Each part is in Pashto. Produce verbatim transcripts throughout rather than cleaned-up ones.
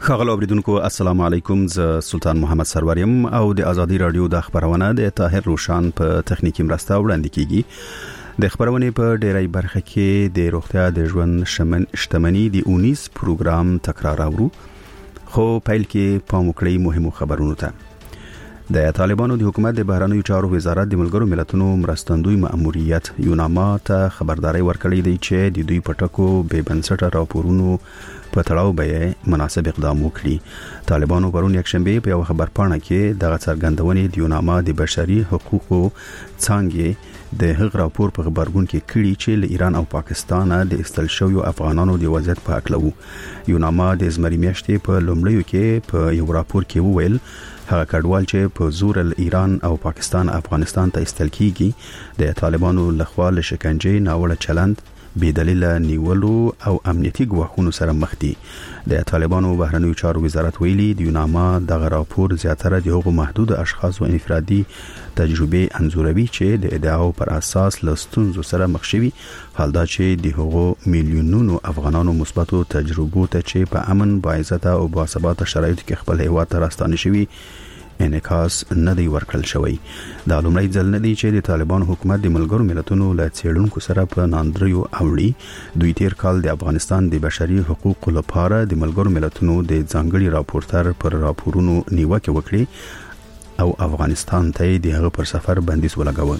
خغل اوریدونکو السلام علیکم، ز سلطان محمد سروریم او د ازادي رادیو د خبرونه د طاهر روشان په تخنیکی مرسته وړاندې کیږي. د خبرونه په ډیری برخه کې د روغتیا د ژوند شمن شتمنۍ د اونیس پروګرام تکرار اورو، خو پیل کې پام وکړئ مهمو خبرونو ته. د طالبانو د حکومت د بهرنیو چارو وزارت د ملګرو ملتونو مرستندوی مأموریت یوناما ته خبرداري ورکړې ده چې د دوی پټکو به بنسټه راپورونو په تړاو به مناسب اقدام وکړي. طالبانو پرون یک شنبه په یو خبرپاڼه کې د څرګندونې د یوناما د بشري حقوقو څنګه د هغ راپور په خبرګون کې کړي چې له ایران او پاکستان د استل شویو افغانانو د وضعیت په اړه وو. یوناما د زمری میاشتې په لومړیو کې په یو راپور کې وویل هغه کډوال چې په زور ایران او پاکستان افغانستان ته استل کیږي د طالبانو لخوا له شکنجې ناوړه چلند بې دلیل نیولو او امنیتي ګواښونو سره مخ دي. د طالبانو بهرنیو چارو وزارت ویلي د یوناما دغه راپور زیاتره د هغو محدود اشخاص او انفرادي تجربه انزوروي چې د ادعاو پر اساس لستونزو سره مخ شوي، حال دا چې د هغو میلیونونو افغانانو مثبتو تجربو ته چې په امن باعزته او باثباته شرایطو کې خپل هیواد ته راستانه شوي انعکاس نه دی ورکړل شوی. دا لومړی ځل نه دی چې د طالبان حکومت د ملګرو ملتونو له څېړونکو سره په ناندریو اوړي. دوی تیر کال د افغانستان د بشري حقوقو لپاره د ملګرو ملتونو د ځانګړي راپورټر پر راپورونو نیوکه وکړي او افغانستان ته د هغه پر سفر بندیز ولګاوه.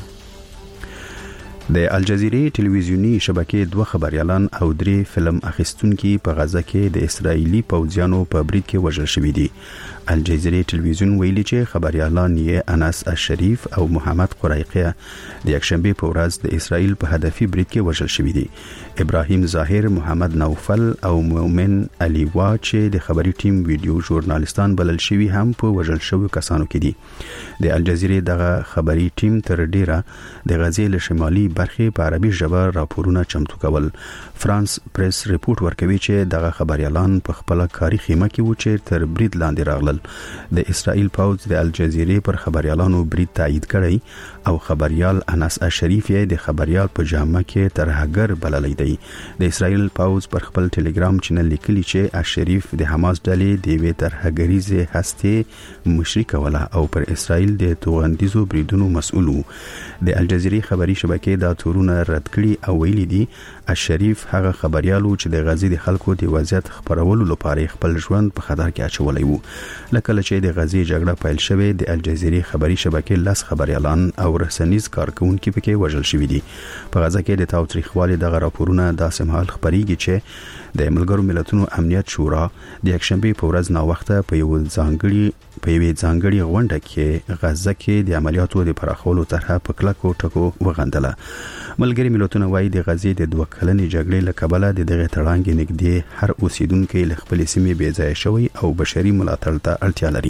د الجزیرې ټلویزیونی شبکې دوه خبريالان او درې فلم اخیستونکي په غزه کې د اسرایلی پوځیانو په برید کې وژل شوي دي. الجزیرې ټلویزیون ویلي چې خبريالان یې انس الشریف او محمد قریقه د یکشنبه په ورځ د اسرایل په هدفي برید کې وژل شوي دي. ابراهیم ظاهر، محمد نوفل او مومن علي وا چې د خبري ټیم ویډیو ژورنالیستان بلل شوي هم په وژل شویو کسانو کې دي. د الجزیرې دغه خبري ټیم تر ډیره د غزې له شمالي برخې په عربي ژبه راپورونه چمتو کول. فرانس پریس ریپورت ورکوي چې دغه خبريالان په خپل کاري خیمه کې و چې تر برید لاندې راغلل. د اسرائیل پوځ د الجزیرې پر خبريالانو برید تایید کړی او خبريال انس الشریف یې د خبريال په جامه کې ترهګر بللی دی. د اسرائیل پوځ پر خپل ټلګرام چینل لیکلی چې الشریف د حماس ډلې د وی ترهګریزه هسته مشرک ولا او پر اسرائیل د توغندیزو بریدونو مسؤل وو. د الجزیرې خبري شبکې دا تورونه رد کړي او ویلي دي الشریف هغه خبريالو چې د غزې د خلکو د وضعیت خبرولو لپاره خپل ژوند په خطر کې اچولی وو. لکه چې د غزې جګړه پیل شوه د الجزیرې خبري شبکې لاس خبريالان او رسنیز کارکونکو پکې وژل شوي دي. په غزه کې د تاوتریخوالي دغه راپورونه داسې مهال خبريږي چې د ملګرو ملتونو امنیت شورا د یکشنبه په ورځ نا وخته په یو ځانګړي په یوې ځانګړي غونډه کې غزه کې د عملیاتو د پراخولو طرحه په کلکو ټکو وغندله. ملګري ملتونه وايي د غزې د دوه کلنې جګړې له کبله د دغه تړانګې نږدې هر اوسیدونکو له خپل سیمې بې ځای شوی او بشري ملاتړ ته اړتیا لري.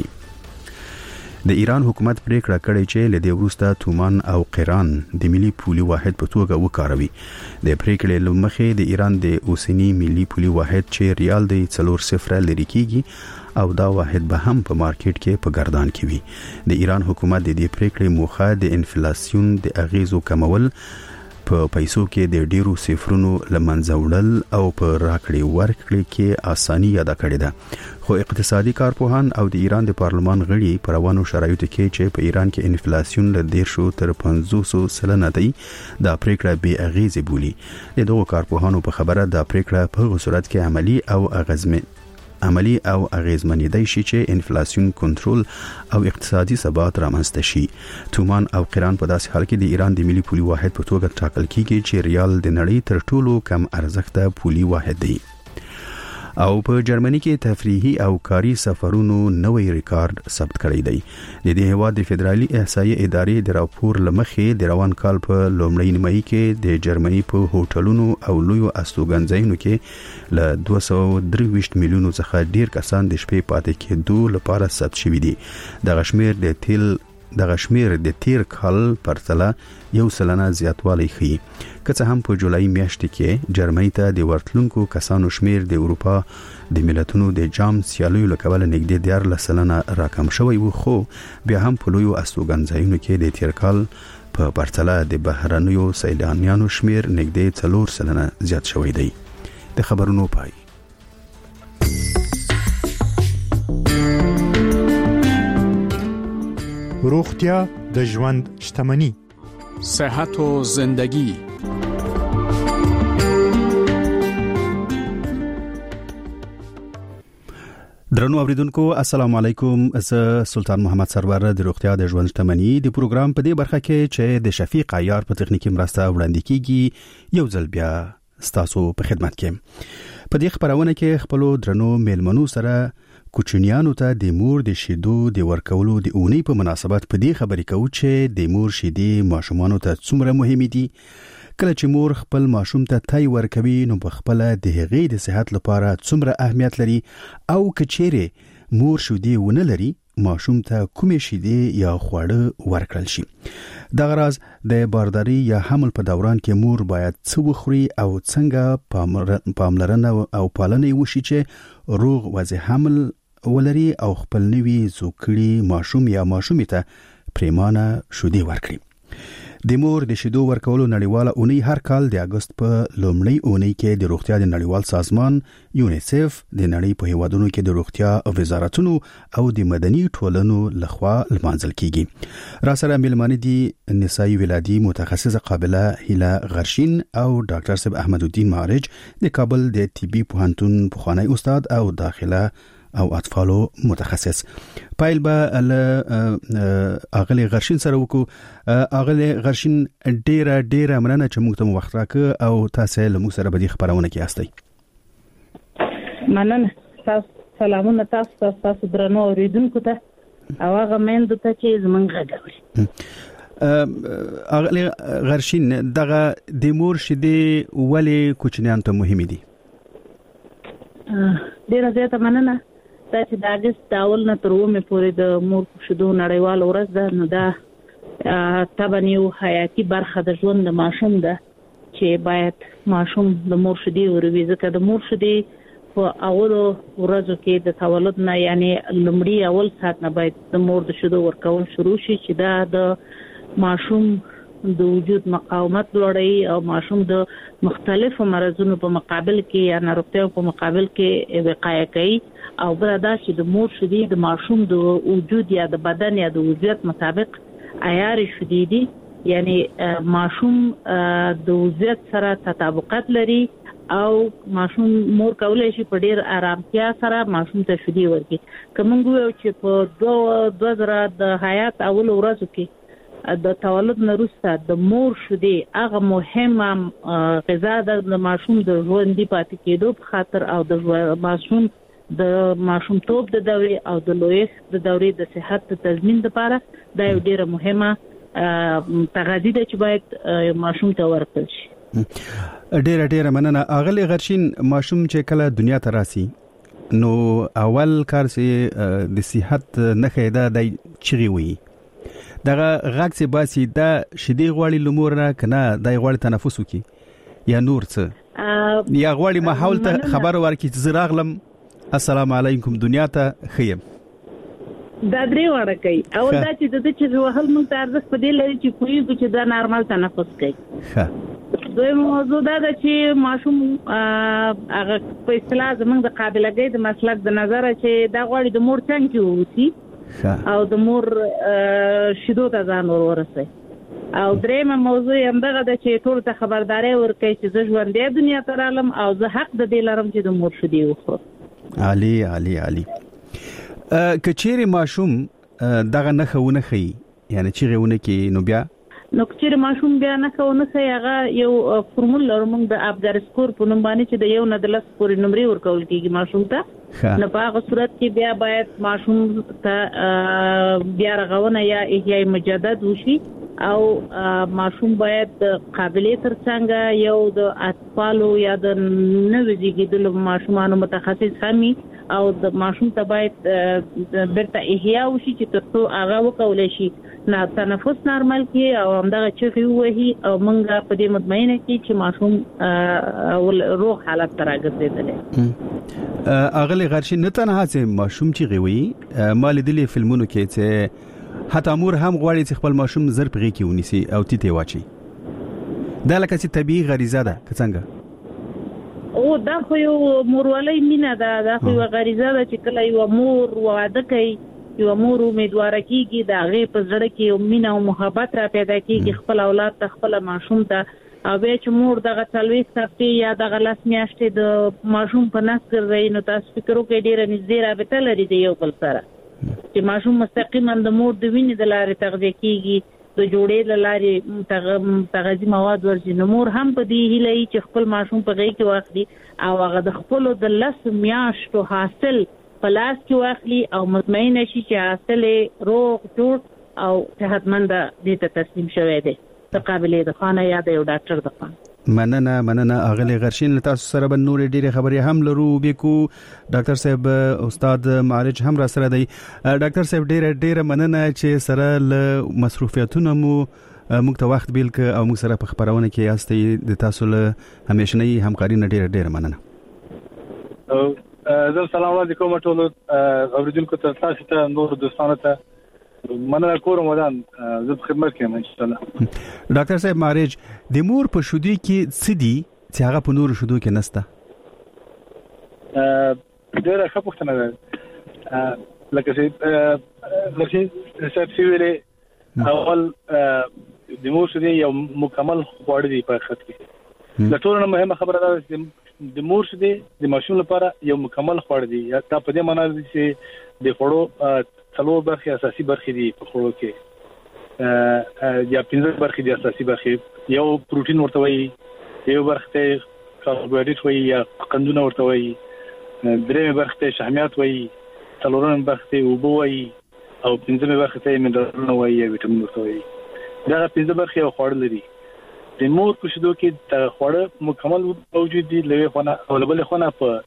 د ایران حکومت پریکړه کړې چې له دې وروسته تومان او قران د ملي پولي واحد په توګه وکاروي. د پریکړې لمخې د ایران د اوسنی ملي پولي واحد چې ریال دی څلور صفر لري کیږي او دا واحد به هم په مارکیټ کې په ګردان کې وي. د ایران حکومت د دې پریکړې موخه د انفلیسیون د اغیزو کمول، په پیسو کې د ډیرو صفرونو لمنځه وړل او په راکړې ورکړې کې اساني یاده کړې ده. خو اقتصادي کارپوهان او د ایران د پارلمان غړي په روانو شرایطو کې چې په ایران کې انفلیسیون له دیرشو تر پنځوسو سلنه دی دا پریکړه بې اغیزې بولي. د دغو کارپوهانو په خبره دا پریکړه په هغه صورت کې عملی او اغیزمن عملی او اغیزمنیدای شي چې انفلیسیون کنټرول او اقتصادي ثبات رامنځته شي. تومان او قران په داسې حال کې د ایران د ملي پولي واحد په توګه ټاکل کیږي چې ریال د نړۍ تر ټولو کم ارزښته پولي واحد دی. او په جرمني کې تفریحي او کاري سفرونو نوې ریکارډ ثبت کړی دی. د دې هیواد د فدرالي احصایې ادارې د راپور لمخې د روان کال په لومړۍ نیمایي کې د جرمني په هوټلونو او لویو استوګنځایونو کې له دوه سوه درې ویشت میلیونو څخه ډیر کسان د شپې پاتې کېدو لپاره ثبت شوي دي. د غشمیر د تیل د غشمیر د تیر کال پرتله یو سلنه زیاتوالی ښیي. که څه هم په جولای میاشت کې جرمني ته د ورتلونکو کسانو شمیر د اروپا د ملتونو د جام سیالیو له کبله نږدې دیارلس سلنه راکم شوی و، خو بیا هم په لویو استوګنځایونو کې د تیر کال په پرتله د بهرنیو سیلانیانو شمیر نږدې څلور سلنه زیات شوی دی. د خبرونو پای روغتیا د ژوند شتمني. صحت و زندگی. درنو اوریدونکو السلام علیکم. زه سلطان محمد سرور د روغتیا د ژوند شتمني د پروګرام په دې برخه کې چې د شفیق عیار په تخنیکی مرسته وړاندې کیږي یو ځل بیا ستاسو په خدمت کې. په دې خبرونه کې خپل درنو میلمنو سره کوچنیانو ته د مور د شیدو د ورکولو د اونۍ په مناسبت په دې خبرې کوو چې د مور شیدې ماشومانو ته څومره مهمه دي. کله چې مور خپل ماشوم ته تای ورکوي نو په خپل د هغې د صحت لپاره څومره اهمیت لري او کچېره مور شیدې ونه لري ماشوم ته کومې شیدې یا خواړه ورکړل شي. د غراض د بارداری یا حمل په دوران کې مور باید څه وخوري او څنګه پاملرنه او پالنه وشي چې روغ وضع حمل ولري او خپل نوي زوکړي ماشوم یا ماشومې ته پریمانه شیدې ورکړي. د مور د شیدو ورکولو نړیواله اونۍ هر کال د اگست په لومړۍ اونۍ کې د روغتیا د نړیوال سازمان یونیسف د نړۍ په هیوادونو کې د روغتیا وزارتونو او د مدني ټولنو لخوا لمانځل کیږي. را سره ملمانه دي نسایي ولادي متخصصه قابله هیله غرشین او ډاکټر صاحب احمد الدین معرج د کابل د طبي پوهنتون پخوانی استاد او داخله او اطفالو متخصص. پایل به له اغلی غرشین سره وکړو. اغلی غرشین ډیره ډیره مننه چې موږ ته وخت راکړ او تاسو له موږ سره په دې خبرونه کې یاستئ. مننه. تاسو سلامونه تاسو تاسو درنو اوریدونکو ته او هغه مېند ته چې زمونږ غوړي. اغلی غرشین دغه د مور شیدې ولې کوچنیانو ته مهمه دي؟ ډیره زیاته مننه. دا چې د اگست د اول نه تر اومه پورې د مور شیدو نړیوال ورځ ده نو دا طبعا یو حیاتي برخه د ژوند د ماشوم ده چې باید ماشوم د مور شیدې وروي ځکه د مور شیدې په اولو ورځو کې د تولد نه یعنی لومړی اول ساعت نه باید د مور د شیدو ورکول شروع شي چې دا د ماشوم د وجود مقاومت لوړوي او ماشوم د مختلفو مرزونو په مقابل کې یا ناروغتیو په مقابل کې وقایه کوي او بل دا چې د مور شیدې د ماشوم د وجود یا د بدن یا د وضعیت مطابق عیار شیدې دي یعنی ماشوم د وضعیت سره تطابقات لري او ماشوم مور کولای شي په ډیر آرامتیا سره ماشوم ته شیدې ورکړي. کومنګ ویو چې په دوه دوه زره د حیات اول ورځو کې د تولد نه وروسته د مور شیدې هغه مهمه غذا ده د ماشوم د ژوندۍ پاتې کېدو په خاطر او د ماشوم د ماشوم توپ د دورې او د لویښت د دورې د صحت د تضمین لپاره دا یو ډیره مهمه تغذیه ده چې باید ماشوم ته ورکړل شي. ډیره ډیره مننه. اغلی غرشین ماشوم چې کله دنیا ته راسي نو اول کار چې د صحت نه خیدا د چغي وي دغه غاکس باسي دا شیدې غواړي لمور نه کنه دای غواړي تنفس وکي یا نور څه یا غواړي ماحول ته خبر ورکړي چې زراغلم السلام علیکم دنیا ته خیم. دا درې وړه کوي او دا چې د دې چې وهل مونږ ته ارزښت په دې لري چې کوی چې دا نارمل تنفس کوي. ښه دوی موضوع دا چې ماشوم هغه په اصطلاح زمونږ د قابلیت د مسلک د نظر چې دا غواړي د مور څنګه ووسی او د مور شیدو ته ځان ورورسي. او درېمه موضوع هم دغه د چې ټول ته خبرداري ورکړي چې زه ژوندې دنیا ته رالم او زه حق د دې لرم چې د مور شیدې وخورم. عالی عالی عالی. کچېره ماشوم دغه نه خونه خي یعنی چې غوونه کې نو بیا نو کچېره ماشوم بیا نه خونه خي هغه یو فورمول لرم د ابګر سکور په نوم باندې چې د یو نه د لس پورې نمرې ورکول کیږي ماشوم ته. نو په هغه صورت کې بیا باید ماشوم ته بیا رغونه یا احیاء مجدد وشي او ماشوم باید قابلیت ترڅنګ یو د اطفالو یا د نوې زیږیدلو ماشومانو متخصص همي او د ماشوم ته باید برته احیاء وشي چې ترڅو هغه وکولای شي نه تنفس نارمل کی او همدغه چغې وهي او مونږه په دې مطمئنه کی چې ماشوم روغ حالت ته راګرځیدلی. اغلی غرشین نه تنها چې ماشوم چغې وي مال دلی فلمونو کې چې حتی مور هم غواړي چې خپل ماشوم زر پغې کې ونیسي او تیته واچي. دا لکه چې طبيعي غریزه ده که څنګه؟ او دا خو یو مورولۍ مینه ده دا خو یو غریزه ده چې کله یو مور واده کوي یو مور امیدوار کیږي دا غي په زړه کې مینه او محبت را پیدا کیږي خپل اولاد ته خپل ماشوم ته او بیا چې مور دغه څلويخ هفته یا دغه لاس میاشتې د ماشوم په نس ګرځي نو تاسو فکر وکړئ ډیره نږدې رابطه لري د یو بل سره چې ماشوم مستقیما د مور د وینې د لارې تغذیه کیږي د جوړې د لارې تغذیه مواد ورځي نو مور هم په دې هیله چې خپل ماشوم په غي کې واخلي او هغه د خپل د لس میاشتو حاصل پلاس کې واخلي او مطمئن شي چې حاصل روغ جوړ او صحتمند دي ته تسلیم شوی دی تقابل د خانه یا د یو ډاکټر د خانه مننه مننه اغلی غرشین تاسو سره به نور ډیره خبرې هم لرو بیکو ډاکټر صاحب استاد معالج هم را سره دی ډاکټر صاحب ډیره ډیره مننه چې سره له مصروفیتونو مو موږ ته وخت بیل ک او موږ سره په خبرونه کې یاستئ د تاسو له همیشنی همکاري نه ډیره ډیره مننه او زه سلام علیکم ټول اوریدونکو ته تاسو ته نور دوستانو ته مننه کوم ودان زه په خدمت کې یم ان شاء الله ډاکټر صاحب معالج د مور په شودي کې سدي چې هغه په نور شودو کې نسته ا ډیره ښه پوښتنه ده لکه چې لکه چې ویلې اول د مور شودي یو مکمل خواړه دی په خط کې د ټولو مهمه خبره ده چې د مور شودي د ماشوم لپاره یو مکمل خواړه دی یا تا په دې معنی دی چې د خوړو څلور برخې اساسي برخې دي په خوړو کې یا پنځه برخې دي اساسي برخې یو پروتین ورته وایي یو برخه ته کاربوهایډریټ وایي یا قندونه ورته وایي درېمه برخه ته شحمیات وایي څلورمه برخه ته اوبه وایي او پنځمه برخه ته منرالونه وایي یا ویټامین ورته وایي دا پنځه برخې یو خوړ لري د مور په شیدو کې د خوړ مکمل موجود دي لوي خونه او بل خونه په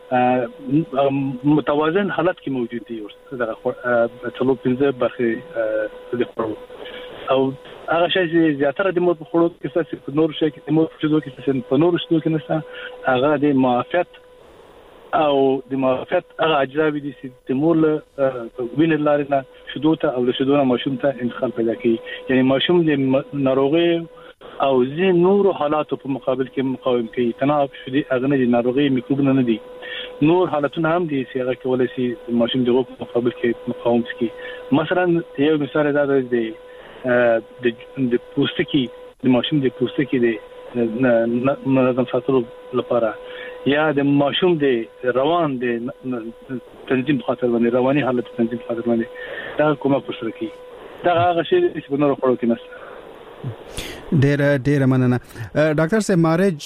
متوازن حالت کې موجود دي ورته څلور پنځه برخې د خوړ او هغه شی چې زیاتره د مور په خوړو کې څه په نور شي کې د مور په شیدو کې څه په نور شیدو کې نشته هغه د معافیت او د معافیت هغه اجزا دي چې د مور له وینې لارې نه شیدو ته او له شیدو نه ماشوم ته انتقال پیدا کوي یعنی ماشوم د ناروغي او زه نور حالاتو په مقابل کې مقاوم کوي تناب شدي اغنه دي ناروغي میکروبونه نه دي نور حالتونه هم دي چې هغه کولای شي ماشوم دغه په مقابل کې مقاوم کوي مثلا یو مثال دا دی د د پوستکي د ماشوم د پوستکي د منظم ساتلو لپاره یا د ماشوم د روان د تنظیم خاطر باندې رواني حالت تنظیم خاطر باندې دا کومه پرسره کوي دا هغه شی چې په نور خړو کې نشته ډیره ډیره مننه ډاکټر صاحب معالج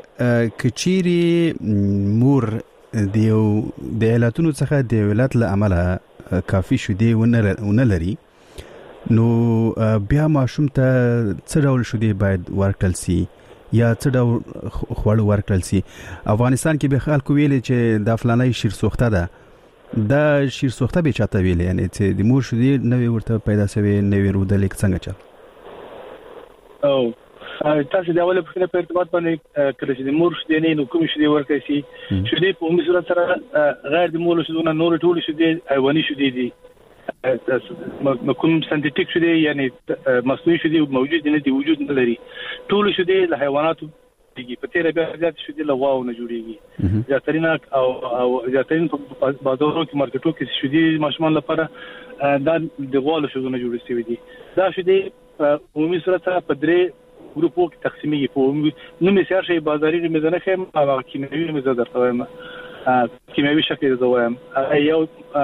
کچيري مور دیو د علتونو څخه د ولادت له عمله کافي شودي ونه لري نو بیا ماشوم ته څه ډول شودي باید ورکړل سي یا څه ډول خواړه ورکړل سي افغانستان کې به خلکو ویل چې د فلانای شیر سوخته ده دا شیر سوخته به چاته ویل یعنی چې د مور شودي نوې ورته پیدا شوی نوې رودل څنګه چل او تاسو د اوله په په ارتباط باندې کله چې د مور شودي نه نو کوم شودي ورکړي شي شودي په عمومي صورت سره غیر د مور شودي نه نور ټول شودي حیواني شودي دي کوم سنتیټیک شودي یعنی مصنوعي شودي موجود نه دي وجود نه لري ټول شودي له حیواناتو دي په تیره بیا زیات شودي له واو نه جوړيږي زیاترین او او زیاترین په بازارونو کې مارکیټونو کې شودي ماشومان لپاره دا د غوالو شودونه جوړ شوي دي دا شودي عمومي صورت په درې ګروپو کې تقسیمېږي په نو مثال شي بازاري میزانه خیم او کیمیاوي میزانه درته وایم کیمیاوي شکل زه وایم یو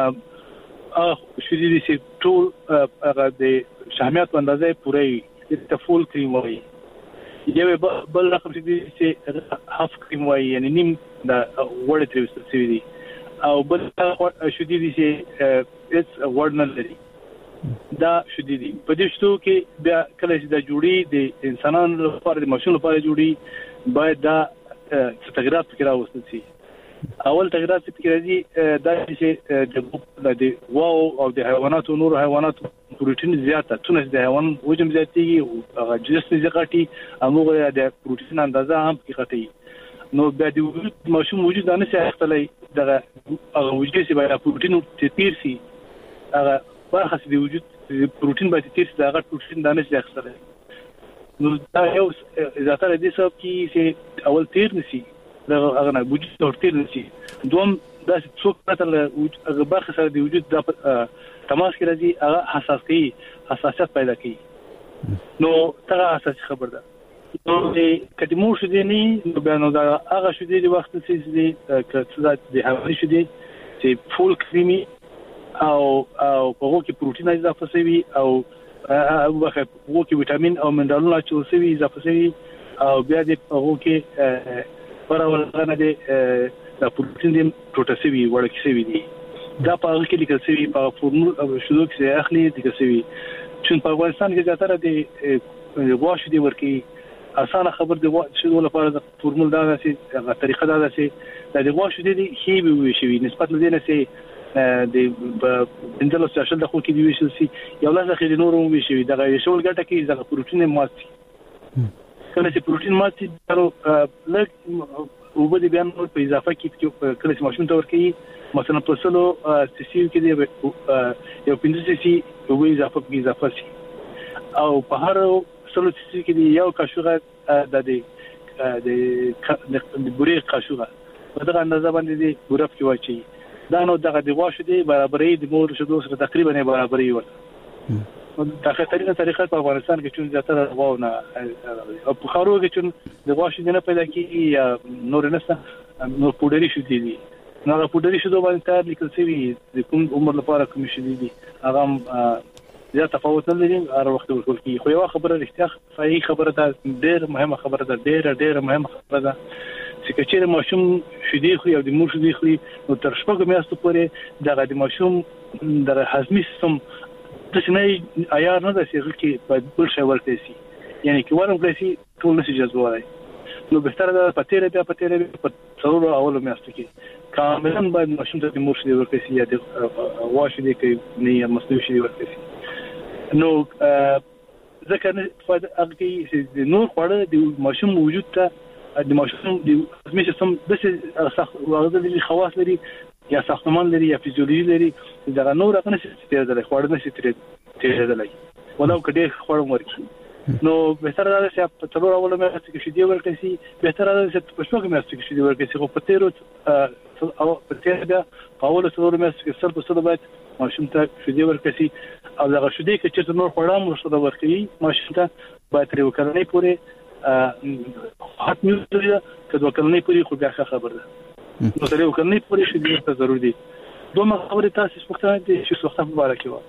ا شودي دي چې ټول هغه د شحمیات اندازې پوره د فول کریم وایي یو بل رقم چې هاف کریم وایي یعنی نیم د وړ تریوستل شوی دي او بل شودي دي چې هیڅ وړ نه لري دا شودي دي په دې شتو کې بیا کله چې د جوړي د انسانانو لپاره د ماشوم لپاره جوړي باید دا تغیرات فکر راوستل شي اول تغیرات فکر راځي دا چې د واو او د حیواناتو نور حیواناتو پروتین زیاته تونه د حیوان وجم زیاتېږي او هغه جسم زیاتېږي هغه د پروتین اندازه هم کې غټي نو بیا د وجود ماشوم وجود نه سي اختلای دغه هغه وجود چې باید پروتین تیر سي هغه برخه د وجود پروتین باید تیر سي هغه پروتین دانه سي اختلای نو دا یو زیاتره دي سبب کې چې اول تیر نشي دا هغه نه وجود تیر نشي دوم دا څوک مثلا هغه برخه سره د وجود د تماس کې راځي هغه حساس کوي حساسیت پیدا کوي نو دا اساسي خبر ده نو کله مو شو دي نه نو بیا نو دا هغه شو دي د وخت چې دي کله د هغه شو دي چې فول کریمي او او هغه کې پروتین اضافه شوی او هغه کې ویټامین او منرالونه چې شوی اضافه شوی او بیا د هغه کې پرولغه د پروتین د پروتاسوي ورکه شوی دي دا په هغه کې لیکل شوی په فورمول شلو کې اخلي لیکل شوی چې په افغانستان کې زیاتره د غواش دي ورکی اسانه خبر دی چې ولې د فورمول دا چې هغه طریقه دا چې د غواش دي هي به شوی نسبت لدينا سي د بندلو سیاسل د خو کې دی ویشل سي یو لاس اخی نور مو ویشي دا یو شول ګټه کې د پروتین ماتي کله چې پروتین ماتي درو لږ وبدي بیان په اضافه کې کله چې ماشوم تور کې مثلا په سلو سي کې دی یو پنځه سي وبې اضافه کې اضافه سي او په هر سلو سي کې دی یو قاشوغه د د د بوري قاشوغه په دغه اندازه باندې دی ګورف کې واچي دا نو دغه دی واشه دی برابرې د مور شدو سره تقریبا نه برابرې وته دا خطرینه طریقه په افغانستان کې چې زیاتره غواونه او په خارو کې چې د واشه نه پیدا کیږي یا نور نسته نو پودري شو دي نو پودري شو باندې تر لیکل شوی د کوم عمر لپاره کوم شي دي هغه زیات تفاوت نه لري هر وخت ورکول کی خو یو خبره اړتیا صحیح خبره ده ډېر مهمه خبره ده ډېر ډېر مهمه خبره ده چې کچېره ماشوم شیدې خو یو د مور شیدې خو نو تر شپږ میاشتو پورې دغه د ماشوم د هضمي سیستم د شنه عیار نه ده چې کې په بل شی ورته شي یعنی کې ورم کړی ټول نشي جذبوي نو به تر دا پته بیا پته په څلور اول میاشتو کې کاملا باید ماشوم ته د مور شیدې ورته شي یا د واښ دې کې نه مصنوعي شیدې ورته شي نو ځکه نه فائدہ هغه چې نور خواړه د ماشوم وجود ته د ماشوم د هضمي سیستم د څه خواص لري یا ساختمان لري یا فزیولوژي لري دا نور هغه نشي تیرېدل خواړه نشي تیرېدل ولو کډې خواړه ورکی نو به تر دا چې په څلور اول مې چې شې ورکې سي به تر دا چې په شپږ مې چې شې ورکې سي خو په تیرو او په تیر دا په اول څلور مې چې سر په سر باید ماشوم ته شې ورکې سي او دا شې کې چې نور خواړه مو سره ورکې ماشوم ته باید تر وکړنې پورې حتمي ده کله وکړنې پورې خو بیا خبر ده نو تر وکړنې پورې شې ته ضروري دي دوه خبرې تاسو پوښتنه دي چې څه خبره مبارک وو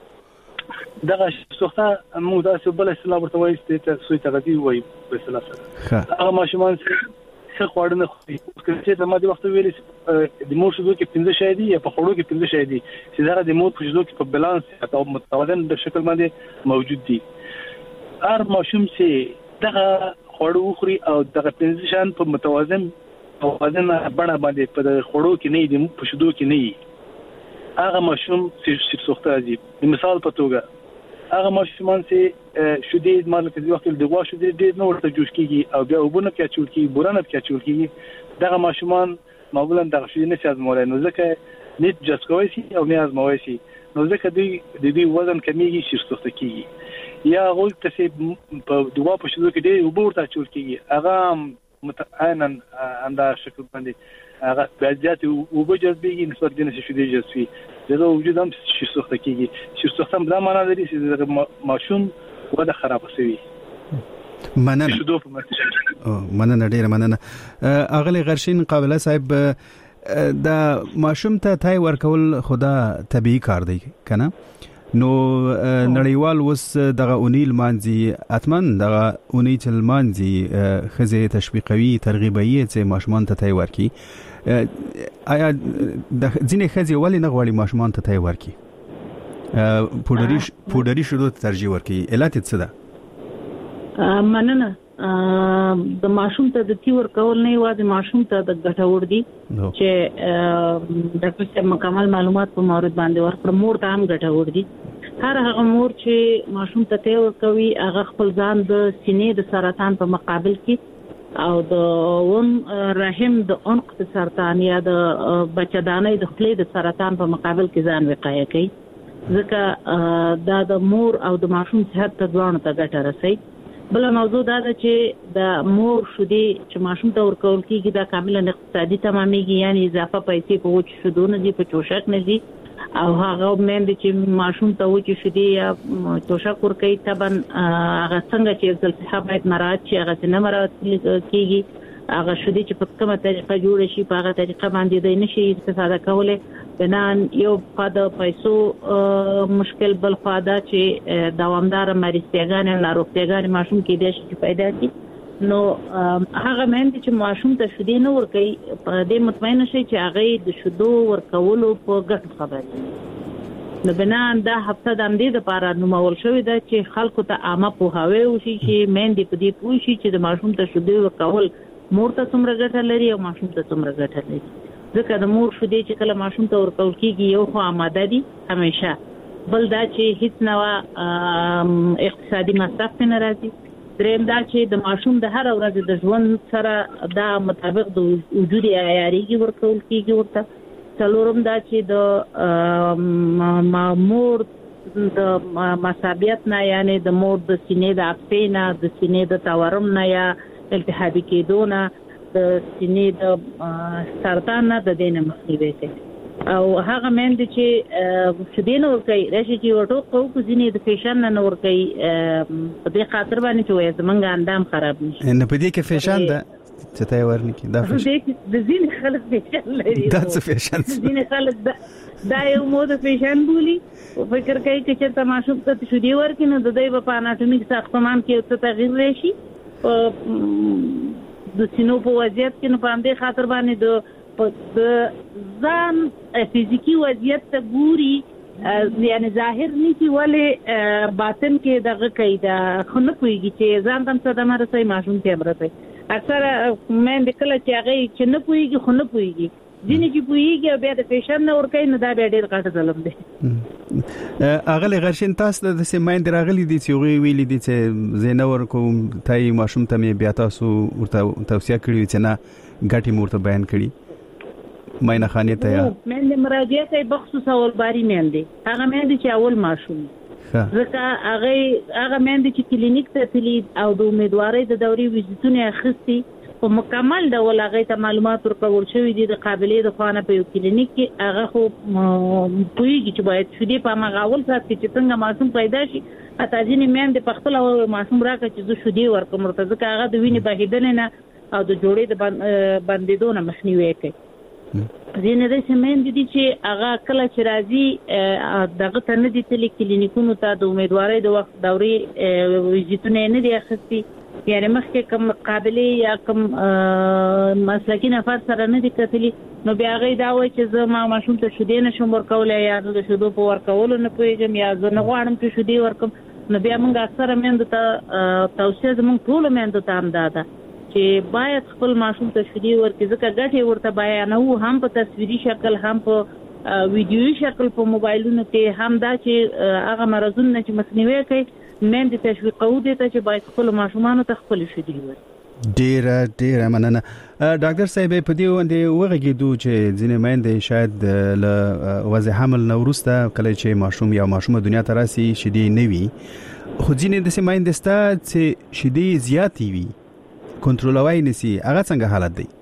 دغه څوخته موږ تاسو بل اسلام ورته وایي چې تاسو ته غوډي وایي په اصطلاح سره هغه ماشومان څه خواړه نه خوري چې د ماده وخت ویلې د مور شذو کې پنځه شای دي یا په خوړو کې پنځه شای دي چې دا د مور شذو کې په بالانس او متوازن د شکل باندې موجود دي هر ماشوم چې دغه خوړو خوري او دغه پنځه شان په متوازن توازن بڼه باندې په خوړو کې نه دي په شذو کې نه هغه ماشوم چې څوخته دي مثال په توګه هغه ماشومان چې شدید مال کې د وخت د غوا شدید ډېر نو ورته جوړ کیږي او بیا وبونه کې چول کیږي بورانه کې چول کیږي دغه ماشومان معمولا دغه شدید نه چاز مولای نو ځکه نیت جسکوي سي او نه ازموي سي نو ځکه دوی د دې وزن کمیږي چې څوخته کیږي یا غول ته په دوا په شدو کې ډېر وبورته چول کیږي هغه متعینن انده شکل باندې هغه بجات او بجذبي نسبت دي نشي شدي جذبي دا وجود هم شي سوخته کیږي چې سوخته هم دا معنا لري چې ماشوم وده خراب شوی مننه مننه ډیر مننه اغلی غرشین قابله صاحب دا ماشوم ته تای ورکول خدا طبيعي کار دی کنه نو نړیوال وس دغه اونیل مانځي اتمن دغه اونی چل مانځي خزه تشویقوي ترغیبوي چې ماشومان ته تای ورکی آیا د ځینې خزه ولی نه غواړي ماشومان ته تای ورکی پودری پودری شروع ترجیح ورکی علت څه ده مننه د ماشوم ته د تیور کول نه یوازې ماشوم ته د ګټور دي چې ډاکټر صاحب مکمل معلومات په مورد باندې ورکړه مور ته هم ګټور دي هر هغه مور چې ماشوم ته تیور کوي هغه خپل ځان د سینې د سرطان په مقابل کې او د ون رحم د عنق د سرطان یا د بچدانۍ د خپلې د سرطان په مقابل کې ځان وقایه کوي ځکه دا د مور او د ماشوم صحت ته ځوان ته ګټه رسي بل موضوع دا ده چې د مور شودي چې ماشوم ته ورکول کیږي دا کاملا اقتصادي تمامېږي یعنی اضافه پیسې په وچ شودو نه دي په چوشک نه دي او هغه مېندې چې ماشوم ته وچی شدي یا توشک ورکوي طبعا هغه څنګه چې صحه باید مراعات شي هغه نه مراعات کیږي هغه شدي چې په کومه طریقه جوړ شي په هغه طریقه باندې د نشي استفاده کولای بنان یو په د پیسو مشکل بل خواده چې دوامدار مریضتیاګان ناروغتیاګان ماشوم کې د شي پیدا کی نو هغه مېندې چې ماشوم ته شدي نه ورکوي په دې مطمئن شي چې هغه د شدو ورکولو په ګټه خبري نو بنان دا هفته د امدې لپاره نومول شوې ده چې خلکو ته عامه پوهاوی وشي چې مېندې په دې پوه شي چې د ماشوم ته شدي ورکول مور ته څومره ګټه لري او ماشوم ته څومره ګټه لري ځکه د مور شدي چې کله ماشوم ته ورکول کیږي یو خو آماده دي همیشه بل دا چې هیڅ نوع اقتصادي مصرف نه راځي دریم دا چې د ماشوم د هر ورځ د ژوند سره دا مطابق د وجودي عیاري ورکول کیږي ورته څلورم دا چې د مامور د مصابیت نه یعنی د مور د سینې د اپینا د سینې د تورم نه یا التهابي کېدونه د سینې د سرطان نه د دینه مخنیوي کوي او هغه مېندې چې شدین ورکوي راشي چې ورټو کو کوزینې د فیشن نه ورکوي په دې خاطر باندې چې وایي زمونږ اندام خراب نشي نه په دې کې فیشن ده چې تا ورني کې دا فیشن د زین خلک فیشن لري دا څه فیشن زین خلک دا یو مود فیشن بولی او فکر کوي چې چې تماشوب ته شدي ورکې نه د دې په اناتومیک ساختمان کې څه تغییر راشي د سینو په وضعیت کې نه پاندې خاطر باندې د ځان فزیکی وضعیت ته ګوري یعنی ظاهر نشي ولې باطن کې دغه قاعده خنه کوي چې ځان تم څه د مرسي ماشوم ته برته اکثر مېن د کله چې هغه چې نه کوي خنه کوي ځینې چې پوېږي بیا د فیشن نه ور کوي نه دا بیا ډېر غټ ظلم دی اغلی غرشین تاسو د سیمایند راغلی دي چې ویلي دي چې زینور کوم تای ماشوم ته بیا تاسو ورته توصیه کړی چې نه غټي مورته بیان کړی ماینه خانه ته یا مېن مراجعه کوي بخصوص اول باری مېن دي هغه مېن دي چې اول ماشوم ځکه هغه هغه مېن دي چې کلینیک ته تللی او د امیدوارۍ د دوري ویزیټونه اخستي په مکمل ډول هغه ته معلومات ورکول شوې دي د قابلیت د خوانه په کلینیک کې هغه خو پوېږي چې باید شدي په مغاول سات کې څنګه ماشوم پیدا شي اته ځینې مېن د پختل او ماشوم راکړي چې زه شدي ورکوم ورته ځکه هغه د وینې بهیدل نه او د جوړې د بندیدو نه مخنیوي کوي ځینې د سیمین دي چې هغه کله چې راځي دغه ته نه دي تللی کلینیکونو ته د امیدوارۍ د وخت دوري ویزیټونه نه دي اخستي یعنی مخکې کوم قابلیت یا کوم مسلکی نفر سره نه دي کتلی نو بیا غي دا وایي چې زه ما ماشوم ته شودې نشم ورکولای یا د شودو په ورکولو نه پوهیږم یا زه نه غواړم چې شودې ورکم نو بیا موږ اکثره مېندو ته توصیه زموږ ټولو مېندو ته هم دا ده چې باید خپل ماشوم ته شودې ورکړي ځکه ګټې ورته بیانوو هم په تصویري شکل هم په ویډیویي شکل په موبایلونو کې هم دا چې هغه مرزونه چې مخنیوي کوي مېندې تشویقوو دي ته چې باید خپل ماشومان ته خپل شودې ورکړي ډیر ډیر مننه ډاکټر صاحب په دې باندې وغږیدو چې ځینې مېندې شاید له وضع حمل نه وروسته کله چې ماشوم یا ماشومه دنیا ته راسي شیدې نه وي خو ځینې د مېندې ستا چې شیدې زیاتې وي کنټرولوي نسی هغه څنګه حالت دی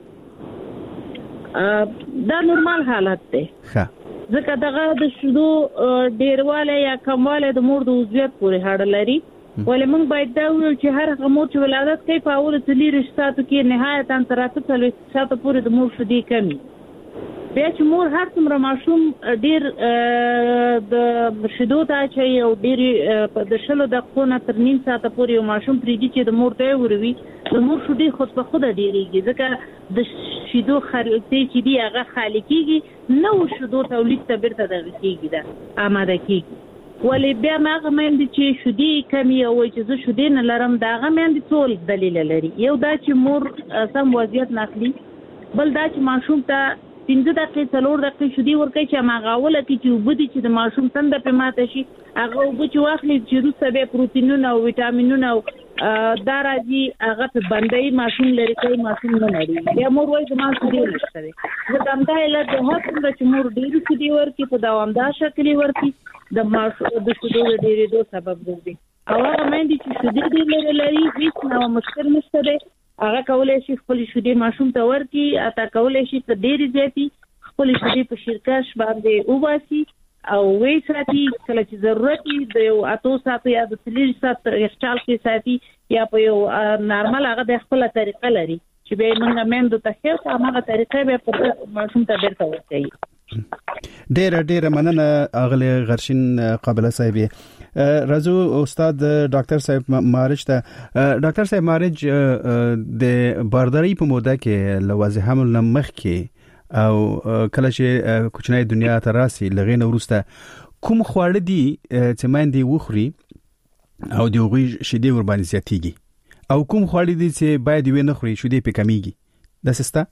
دا نورمال حالت دی ښه ځکه دغه د شیدو ډیرواله یا کمواله د مور د وضعیت پورې اړه لري ولې موږ باید دا ویل چې هر هغه مور چې ولادت کوي په اول څلور شتاتو کې نهایت ان تر اته څلور شتاتو پورې د مور شیدې کمی بیا چې مور هر څومره ماشوم ډیر د شیدو ته چې یو ډیر د شلو دقیقو نه تر نیم ساعت پورې یو ماشوم پریږدي چې د مور ته وروي د مور شیدې خود په خود ډیریږي ځکه د شیدو خالتي چې دی هغه خالقيږي نو شیدو تولید ته بیرته دغه کیږي دا آماده کیږي ولې بیا هغه مېندې چې شیدې کمی او چې زه شیدې نه لرم دا هغه مېندې ټول دلیل لري یو دا چې مور سم وضعیت ناخلي بل دا چې ماشوم ته پنځه دقیقې څلور دقیقې شیدې ورکوي چې هماغه کې چې اوبه دي چې د ماشوم تنده پرې ماته شي هغه اوبه چې واخلي چې وروسته بیا پروټینونه او ویټامینونه او دا راځي هغه په بندۍ ماشوم لري کوي ماشوم نه لري بیا مور وایي زما شیدې نشته دی زه د همدا علت د هر څومره چې مور ډېرې شیدې ورکړي په دوامدار شکل یې ورکړي د ماشوم د شیدو د ډېرېدو سبب ګرځي او هغه میندې چې شیدې ډېرې لري هېڅ نوع مشکل نشته دی هغه کولی شي خپل شیدې ماشوم ته ورکړي اته کولی شي که ډېرې زیاتې خپل شیدې په شیرکش باندې وباسي او وی ساتي کله چې ضرورت وي د یو اتو ساعت یا د تلوي ساعت یخچال کې ساتي یا په یو نارمل هغه د خپل طریقه لري چې به موږ مېندو ته خو هغه طریقه به په ماشوم ته ډېر ورته ډېر ډېر مننه اغلی غرشین قابله صاحب. راځو استاد ډاکټر صاحب مارج ته. ډاکټر صاحب مارج د بارداری په موده کې لوازم حمل مخ کې او کله چې کوچنی دنیا ته راسي لغې نو ورسته کوم خواړه دي چې ماندې وخوري او د غوي شیدې ور باندې زیاتېږي او کوم خواړه دي چې باید وي نه خوري شیدې په کمیږي د سستا؟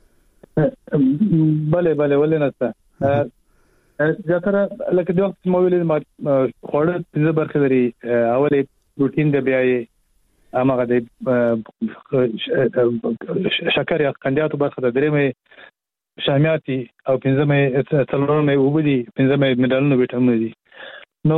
بله بله ولې نه زیاتره لکه د وخت مویل ما خوړل پنځه برخه لري. اولې پروتین د بیاي امغه د شکر یا قندیاتو برخه د درېمه شامیاتي او پنځمه څلورمه وبدي پنځمه منرالونه ویټامین دي. نو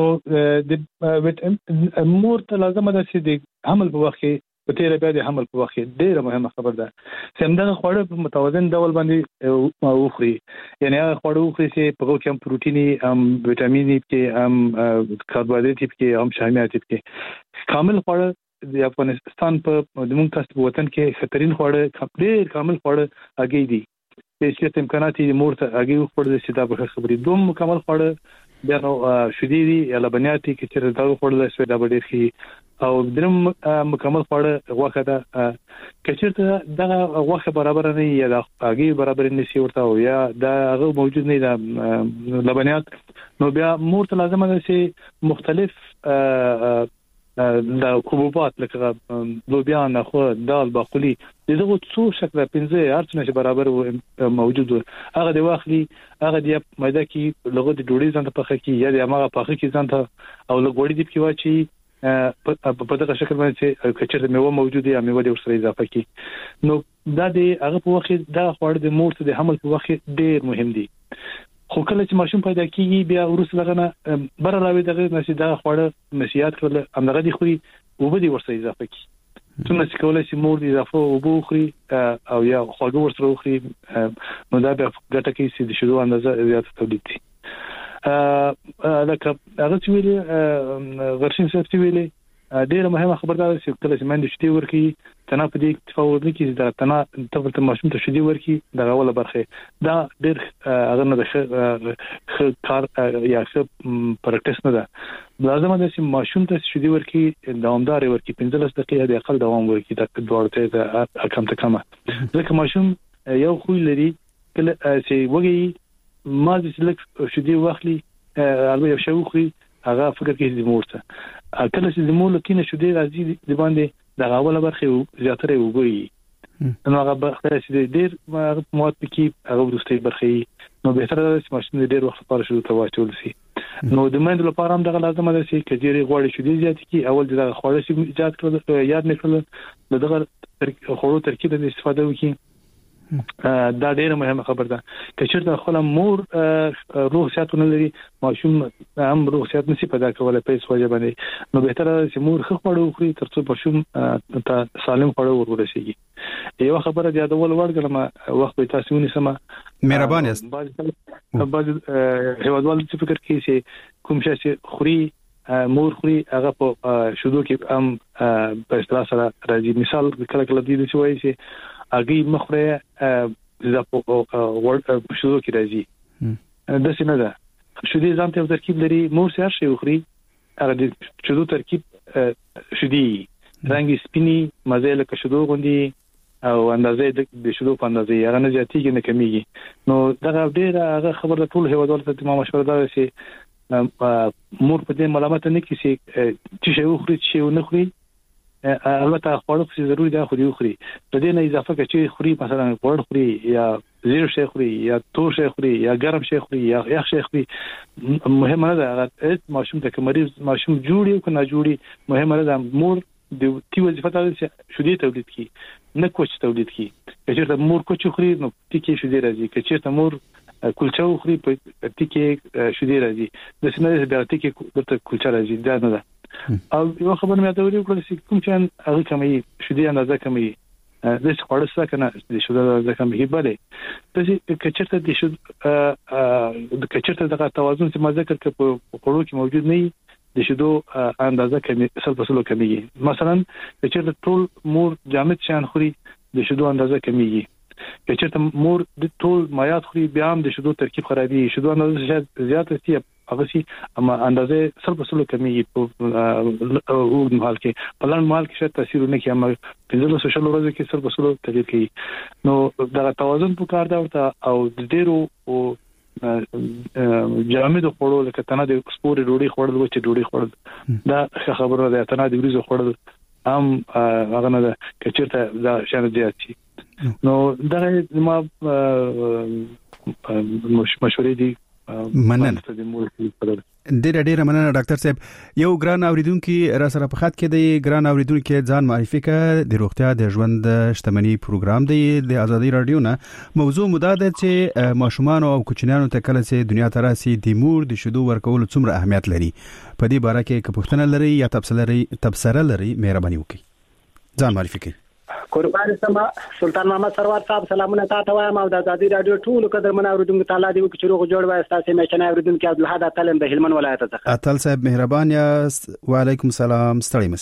د مور ته لازم ده چې د حمل په وخت کې په تیر بیا د حمل په وخت ډیره مهمه خبر ده چې همدغه خواړه په متوازن ډول باندې وخوري. یعنی هغه خواړه وخوري چې په هغه کې پروتیني هم ویټامیني کې هم کاربوهایډریټ کې هم شامیات کې کامل خواړه د افغانستان په د موږ تاسو په وطن کې خطرین خواړه ډیر کامل خواړه هغه دي چې امکانات یې مور ته هغه خواړه چې دا به خبرې دوم مکمل خواړه بیا نو شیدې دي یا لبنیات کې چې دا خواړه سوي دا ډیر خي او درم مکمل خواړه غوښه ده کچېرته دا غوښه برابر نه یا د هغه برابر نه سی ورته او یا دا هغه موجود نه ده لبنیات نو بیا مور ته لازم ده چې مختلف د حبوبات لکه لوبیا نخو دال باقلي دغه څو شکل پنځه هرڅه چې برابر موجود هغه د واخلي هغه د مېده کې لغه د ډوډۍ ځان ته پخې کې یا د هغه پخې کې ځان ته او لګوړې دی کې واچي په دغه شکل باندې کچېر د میوه موجود یا میوه د ورسره اضافه کې نو دا د هغه په وخت دا خوړ د مور ته د حمل په وخت ډېر مهم دي. خو کله چې ماشوم پیدا کیږي بیا ورس لغنه بر راوي دغه نشي دا خوړه نشيات کړل امغه دي خوري او به دي ورسره اضافه کی څنګه چې کولای شي مور دي اضافه او به خوري او یا خوړو ورسره خوري نو دا به ګټه کوي چې د شیدو اندازه زیاته تولید شي. ا لکه هغه چې ویلي غرشین صاحب چې ویلي ډیره مهمه خبردار چې کله چې مند شتي ورکی تنه په دې تفاوت نه کیږي دا تنه تفاوت ماشوم ته شتي ورکی دا اوله برخه دا ډیر هغه نه د کار یا څه پریکټیس نه ده لازم ده چې ماشوم ته شتي ورکی دوامدار ورکی پنځلس دقیقې د اقل دوام ورکی دا دوړته د کم ته کمه ځکه ماشوم یو خو لري کله چې وږي ما چې لک شتي واخلي البته یو شی وخوري هغه فکر کوي د مور ته کله چې د مور لکینه شو دی راځي د باندې د غاوله برخه زیاتره وګوي نو هغه برخه چې ډیر مواد کې هغه دوستي برخه نو به تر چې ماشوم ډیر وخت لپاره شو ته واچول شي نو د مند لپاره هم دغه لازم ده چې کجيري غوړي شو دی زیات کی اول دغه خوړه شي ایجاد کړل یاد نه کړل دغه خوړو ترکیب د استفاده وکړي دا ډیره مهمه خبر ده که چېرته خپل مور روح صحتونه لري ماشوم هم روح صحت نشي پیدا کولای په سوجه باندې نو به تر چې مور خو خړو خوري ترڅو ماشوم ته سالم خړو ورورسيږي. یو خبره د یادول ورګلم وخت به تاسو ونی سم مهرباني است بعض هیوادوال چې فکر کوي چې کوم شي چې خوري مور خوري هغه په شودو کې هم په اصطلاح سره راځي. مثال کله کله دي چې وایي چې اګي مخره د ورډ شودو کې راځي د سینه ده شودي ځان ته ترکیب لري مور سره شي خوري هغه د شودو ترکیب شودي رنګ سپینی مزه له شودو غوندي او اندازې د شودو په اندازې هغه نه زیاتېږي نه کمیږي نو دا ډېر هغه خبره ټول هیوادوال ته ما مشوره ده چې مور په دې ملامت نه کیسي چې شی خوري چې نه خوري البته خوړو څه ضروري ده خو دی خوري د دې نه اضافه کچې خوري مثلا خوړ خوري یا زیرو شي خوري یا تور شي خوري یا ګرم شي خوري یا یخ شي خوري مهمه نه ده هغه ماشوم ته کومریز ماشوم جوړي او کنه جوړي مهمه نه ده مور د تی وظیفه ده چې شودي تولید کی نه کوچ تولید کی کچې مور کوچ خوري نو تیکي شودي راځي کچې مور کلچه خوري په تیکي شودي راځي د سینې د تیکي د کلچه راځي دا نه ده او یو خبر مې ته ویل کړل چې کوم چې هغه کمي شودي اندازه کمي د خوړل څه کنه د شوده د کمې بلې د کچرته د شود د کچرته د توازن چې ما ذکر کړ په خوړو کې موجود نه د شودو اندازه کمی اصل په سلو کمیږي. مثلا کچرته ټول مور جامد شان خوري د شودو اندازه کمیږي. کچرته مور د ټول مایات خوري بیا هم د شودو ترکیب خرابي. شودو اندازه شاید زیات شي هغه شي اما اندازه اصل په سلو کمیږي په وګړو مال کې په لړ مال کې شاید تاثیر نه کوي اما په سوشل ورځ کې اصل په سلو تغیر کوي. نو دا توازن په کار دا او د ډیرو او جامد خوړو لکه تنه د سپوري ډوډۍ خوړل و چې ډوډۍ خوړل دا خبره ده. تنه د وریځو خوړل هم هغه نه کچرته دا شان زیات شي. نو دا ما مشورې دي مننه. ډیر ډیر مننه ډاکټر صاحب. یو ګران اوریدونکو را سره په خط کې دی. ګران اوریدونکو ځان معرفي کړه. د روغتیا د ژوند شتمنۍ پروګرام دی د آزادي رادیو نه. موضوع مدا ده چې ماشومان او کوچنیانو ته کله چې دنیا ته راسي د مور د شیدو ورکول څومره اهمیت لري. په دې باره کې که پوښتنه لري یا تبصره لري تبصره لري مهرباني وکړئ. ځان معرفي کړئ. قربان سما سلطان محمد سرور صاحب سلامونه تاسو وایم او د آزادي رادیو ټول قدرمن اوریدونکو تعالی دی چې روغ جوړ وای تاسو مې چنه اوریدونکو عبدالحد اتل د هلمند ولایت څخه. اتل صاحب مهربان یاست. وعلیکم السلام. ستړي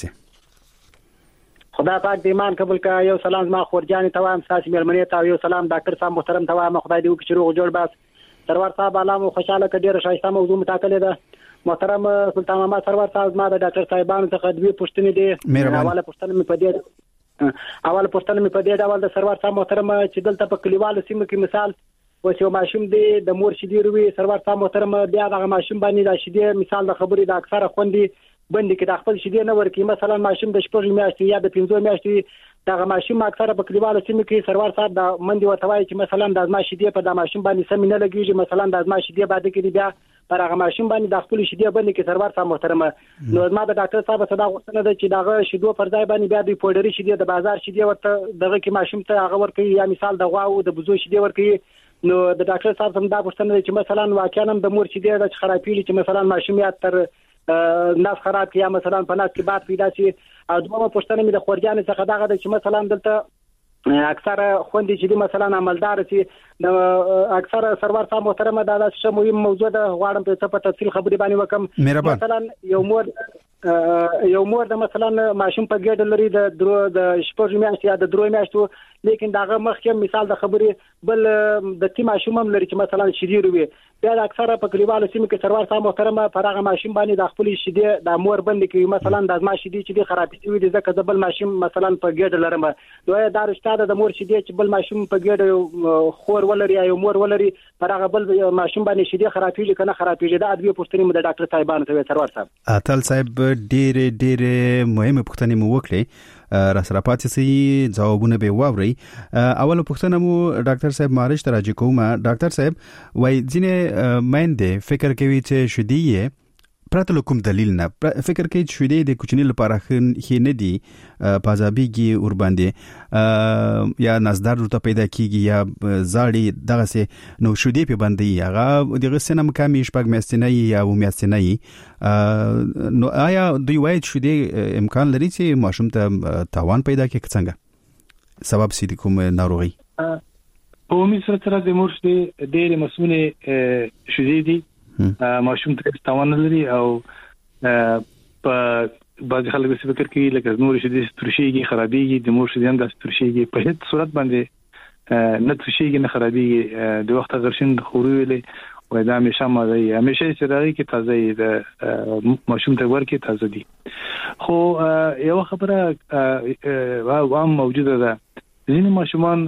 مشه. خدا پاک دې ایمان قبول کړه. یو سلام ما خورجان ته وایم تاسو مېرمنې ته. یو سلام ډاکټر صاحب محترم ته وایم خدای دې چې روغ جوړ باس. سرور صاحب علامه خوشاله کډیر شایسته موضوع متاکله ده. محترم سلطان محمد سرور صاحب ما د ډاکټر صاحبانو څخه دوی پوښتنې دي. اوله پوښتنه مې په دې اول پوښتنه مې په دې ډول د سرور صاحب محترم چې دلته په کلیوالو سیمو کې مثال وسیو ماشوم دی د مور شیدې روي سرور صاحب محترم بیا د ماشوم باندې د شیدې مثال د خبرې د اکثره خوندې بندي کې د خپل شیدې نه ورکی. مثلا ماشوم د شپږ میاشتې یا د پنځه میاشتې د ماشوم اکثره په کلیوالو سیمو کې سرور صاحب د مندي وتوای چې مثلا د ما شیدې په د ماشوم باندې سم نه لګیږي. مثلا د ما شیدې باندې کې بیا پر هغه ماشوم باندې د خپل شیدې باندې کې سرور صاحب محترم نو ما د ډاکټر صاحب صدا غوښتنه ده چې دغه شیدو پر ځای باندې بیا د پوډري شیدې د بازار شیدې ورته دغه کې ماشوم ته هغه ورکي یا مثال د غواو د بزو شیدې ورکي. نو د ډاکټر صاحب هم دا پوښتنه ده چې مثلا واقعا د مور شیدې د خرابېږي چې مثلا ماشوم یا تر ناس خراب کیا مثلا په ناس کې باد پیدا شي. او دومره پوښتنه مې د خورجان څخه دغه ده چې مثلا دلته اکثر خوندې چې مثلا عملدار سي د اکثر سرور صاحب محترم دا د مهم موضوع ده. غواړم په تفصیل خبرې باندې وکم. مثلا یو مور یو مور د مثلا ماشوم په ګډ لري د درو د شپږ میاشتې یا د درو میاشتو لیکن داغه مخکې مثال د خبرې بل د تی ماشوم هم لري چې مثلا شیدې روي بیا د اکثره په کلیوالو سیمو کې سرور صاحب محترم پر هغه ماشوم باندې د خپل شیدې د مور باندې کوي. مثلا د ما شیدې چې خراب شي د ځکه د بل ماشوم مثلا په ګډ لرم دوی دا رښتا د مور شیدې چې بل ماشوم په ګډ خور ولري یا مور ولري پر هغه بل ماشوم باندې شیدې خرابېږي کنه خرابېږي. دا د دې پوښتنې مو د ډاکټر صاحبانو ته سرور صاحب. اتل صاحب ډېر ډېر مهمه پوښتنه مو وکړه. را سره پاتې سي ځوابونه به واوري. اوله پوښتنه مو ډاکټر صاحب مارش ته راځي کومه. ډاکټر صاحب وای ځینې مېنده فکر کوي چې شیدې پرته کوم دلیل نه فکر کوي چې شیدې د کوچنی لپاره خې نه دي پازابيږي ور باندې یا نزدار ورته پیدا کیږي یا زاړي دغه سه نو شیدې په باندې هغه دغه سینم کمی شپږ میاشتې یا و میاشتې نه. نو آیا دوی وایي چې شیدې امکان لري چې ماشوم ته تاوان پیدا کړي څنګه سبب سي کوم ناروغي؟ په عمومي سره د مور شیدې ډېر مسؤله شیدې دي ماشوم ته تاوان لري او په بعض خلک څه فکر کوي لکه نور شیدې ترشيږي خرابېږي د مور شیدې هم د ترشيږي په هیڅ صورت باندې نه ترشيږي نه خرابېږي. د وخت غرشن خورولې او دا همیشه مازه همیشه چې راځي کې تازه د ماشوم ته ورکې تازه دي. خو یو خبره عام موجوده ده ځینې ماشومان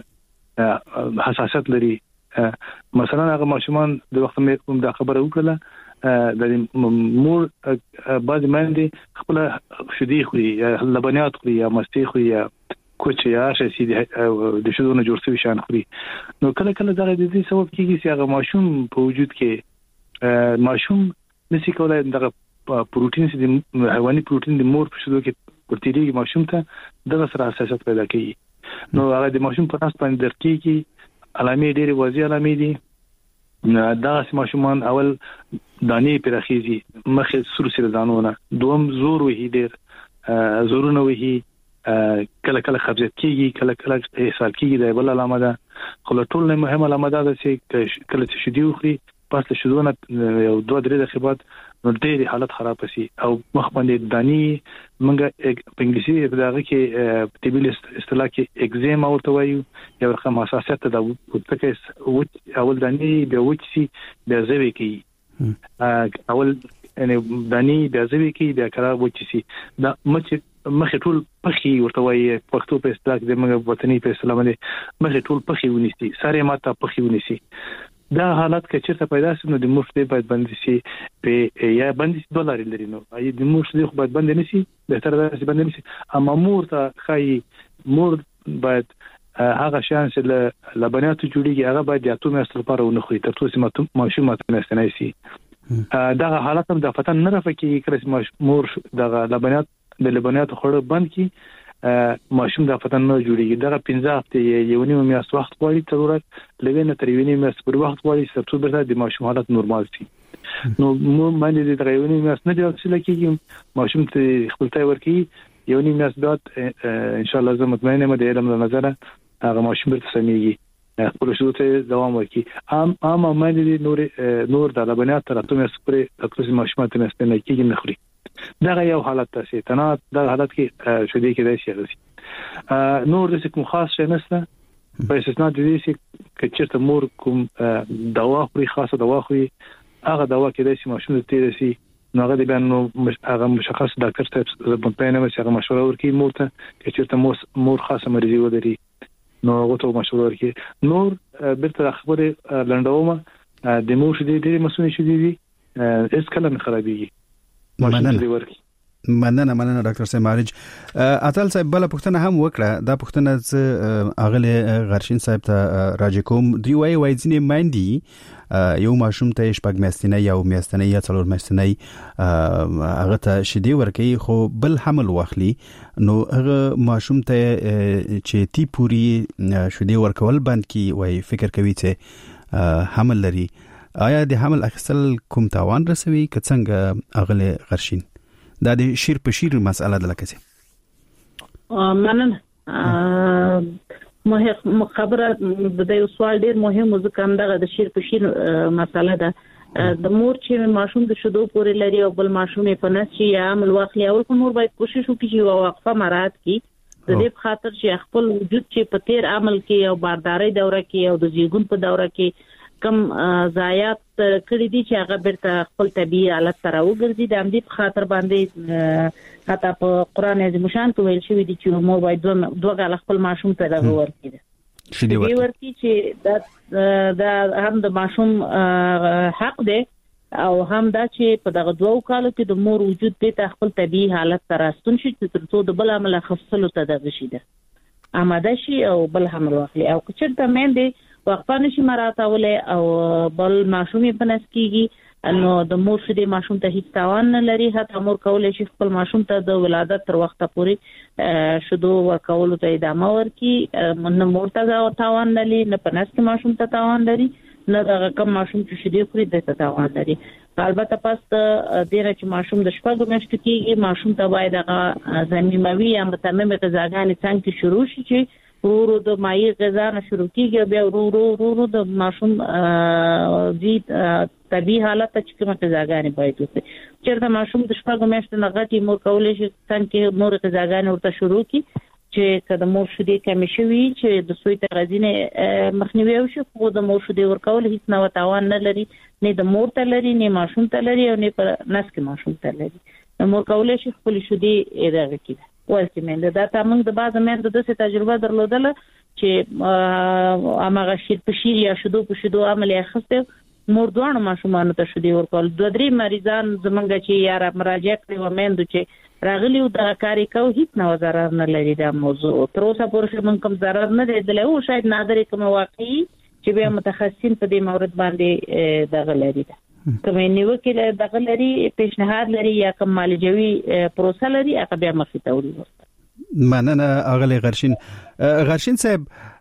حساسیت لري. مثلا هغه ماشومان د وخت مې د خبره وکړه د مور بعض باندې خپل شیدې خوري یا لبنیات خوري یا مستي خوري یا کوچ یا شي د شیدو نه جوړ شوی شان خوري. نو کله کله دا د دې سبب کیږي چې هغه ماشوم په وجود کې ماشوم نشي کولای دغه پروتین چې د حیواني پروتین د مور په شیدو کې ورتېږي ماشوم ته دغه سره حساسیت پیدا کوي. نو هغه د ماشوم په تاسو باندې درکېږي علامې ډېرې واضح علامې دي. دا ماشومان اول دانې پرخیزي مخه سر سر دانونه دوم زور وهي ډېر زورونه وهي کله کله قبضیت کیږي کله کله اسهال کیږي د بل علامه ده خو ټول نه مهمه علامه ده چې کله چې شیدې وخوري پس له شیدو نه یو دوه درې دقیقې بعد نو ډېر حالت خراب شي او مخ باندې دانی منګه په انګلیسي په دغه کې په طبي اصطلاح کې اگزیما ورته وایو یو رقم حساسیت ده ورته اول دانی بیا وچی بیا زوی کی اول یعنی دانی بیا زوی کی بیا کرا وچی سي دا مچ مخ ټول پخي ورته وایي پښتو په اصطلاح کې د موږ وطني په اصطلاح باندې مخ ټول پخي ونیسي ساره ماته پخي ونیسي دا حالت کې چې څه پیدا شي نو د مفت باید بند شي په یا بند شي ډالر لري نو ای د مفت خو باید بند نشي به تر دا شي بند نشي اما مور ته خای مور باید هغه شانس له لبنیاتو جوړیږي هغه باید د اتوم اصل لپاره ونه خوري تر څو چې ماشومات نه شي دا حالت هم د فتن نه رافقي کړي مور د لبنیات د لبنیاتو خوړ بند کی ماشوم د فتن نه جوړیږي دا پنځه هفته یو نیم میاشت وخت غواړي ضرورت لوینه تر یو نیم میاشت پر وخت غواړي چې څو برته د ماشوم حالت نورمال شي نو مو باندې د یو نیم میاشت نه دی چې لکه ماشوم ته خپل ځای ورکی یو نیم میاشت بعد ان شاء الله زه مطمئنه یم د علم له نظر هغه ماشوم برته سميږي خپل شو ته دوام ورکی ام ام باندې نور نور د لبنیات تر اتمه سپری تاسو ماشوم ته نستنه کیږي نه خوري دا یو حالت تاسو ته نه دا حالت کې شو دي کې دای شي نور د کوم خاص شي نشته په استثناء د دې چې کچرته مور کوم دوا خوري خاصه دوا خوري هغه دوا کې دای شي ماشوم ته تیر شي نو هغه د بیان نو هغه مشخص ډاکټر ته په پاینه مې هغه مشوره ورکړي مور ته کچرته مور خاصه مریضي ولري نو هغه ته مشوره ورکړي نور برته خبره لنډومه د مور شدي د مسؤلیت شدي دي اس کله خرابيږي مننه مننه مننه ډاکټر صاحب معالج اتل صاحب بل پښتنه هم وکړه دا پښتنه ز اغله غرشین صاحب ته راځي کوم دی وای وای ځنی ماندي یو ماشوم ته شپږ میاشتنه یو میاشتنه یا څلور میاشتنه هغه ته شیدې ورکي خو بل حمل واخلي نو هغه ماشوم ته چې تی پوری شیدې ورکول بند کی وای فکر کوي چې حمل لري آیا د حمل اخیستل کوم تاوان رسوي که څنګه اغله غرشین دا د شیر په شیر مسأله ده لکه مننه مه خبره د یو سوال ډیر مهم ځکه هم دغه د شیر په شیر مسأله ده د مور چې ماشوم د شیدو پورې لري او بل ماشوم په نس چې عامل واخلي او په نور باید کوشش وکړي چې وقفه مراعات کړي د دې په خاطر چې خپل وجود چې په تیر عمل کې او بارداري دوره کې او د زیږون په دوره کې کم ضایعات کړی دي چې هغه برته خپل طبيعي حالت سره وګرځي د همدې په خاطر باندې حتی په قران عظیم شان کې ویل شوی دي چې مور باید دوه غل خپل ماشوم ته دغه ورکړي شي دی ورکړي چې دا هم د ماشوم حق دی او هم دا چې په دغه دوه کالو کې د مور وجود ته خپل طبيعي حالت سره ستون شي تر څو د بل عمل خفصلو ته دغه شي ده اماده شي او بل حمل واخلي او کچرته مېندې وقفه نشي مراتولې او بل ماشوم په نس کېږي نو د مور شدي ماشوم ته هیڅ تاوان نه لري حتی مور کولای شي خپل ماشوم ته د ولادت تر وخته پورې شدو ورکول ته ادامه ورکړي نه مور ته تاوان نه لري نه په نس کې ماشوم ته تاوان لري نه د کم ماشوم چې شدي خوري د تاوان لري البته پس د دې چې ماشوم د شپږ میاشتو کېږي ماشوم ته باید هغه ضمیموي یا متممه غذاګانې څنګه شروع شي چې ورو د مایع غذا نه شروع کیږي بیا ورو ورو ورو د ماشوم دي طبيعي حالت چې کومه غذاګانې باید وي چې د ماشوم د شپږ میاشتو نه غټي مور کولای شي څنګه نور غذاګانې ورته شروع کی چې کله مور شدي کم شي چې د سوی تغذینه مخنیوي وشي خو د مور شدي ورکول هیڅ نه وتاوان نه لري نه د مور ته لري نه ماشوم ته لري او نه پر نس کې ماشوم ته لري مور کولای شي خپل شدي اداره کړي ورته مې دا تاسو د باز مې د څه تجربه درلودله چې امغه شیر په شیر یا شدو په شدو عملي اخسته مور دوه ماشومان ته شدي ورکول دوه درې مریضان زمونږ چې یار مراجعه کړي و مېندو چې راغلی او د کاری کو هیڅ نه ضرر نه لري دا موضوع تر اوسه پورې موږ کوم ضرر نه دی او شاید نادر کوم واقعي چې به متخصصین په دې مورد باندې دغه لري کوم نیوکه دغه لري پیشنهاد لري یا کوم مالجوي پروسه لري هغه بیا مخې ته وړي مننه اغلی غرشین غرشین صاحب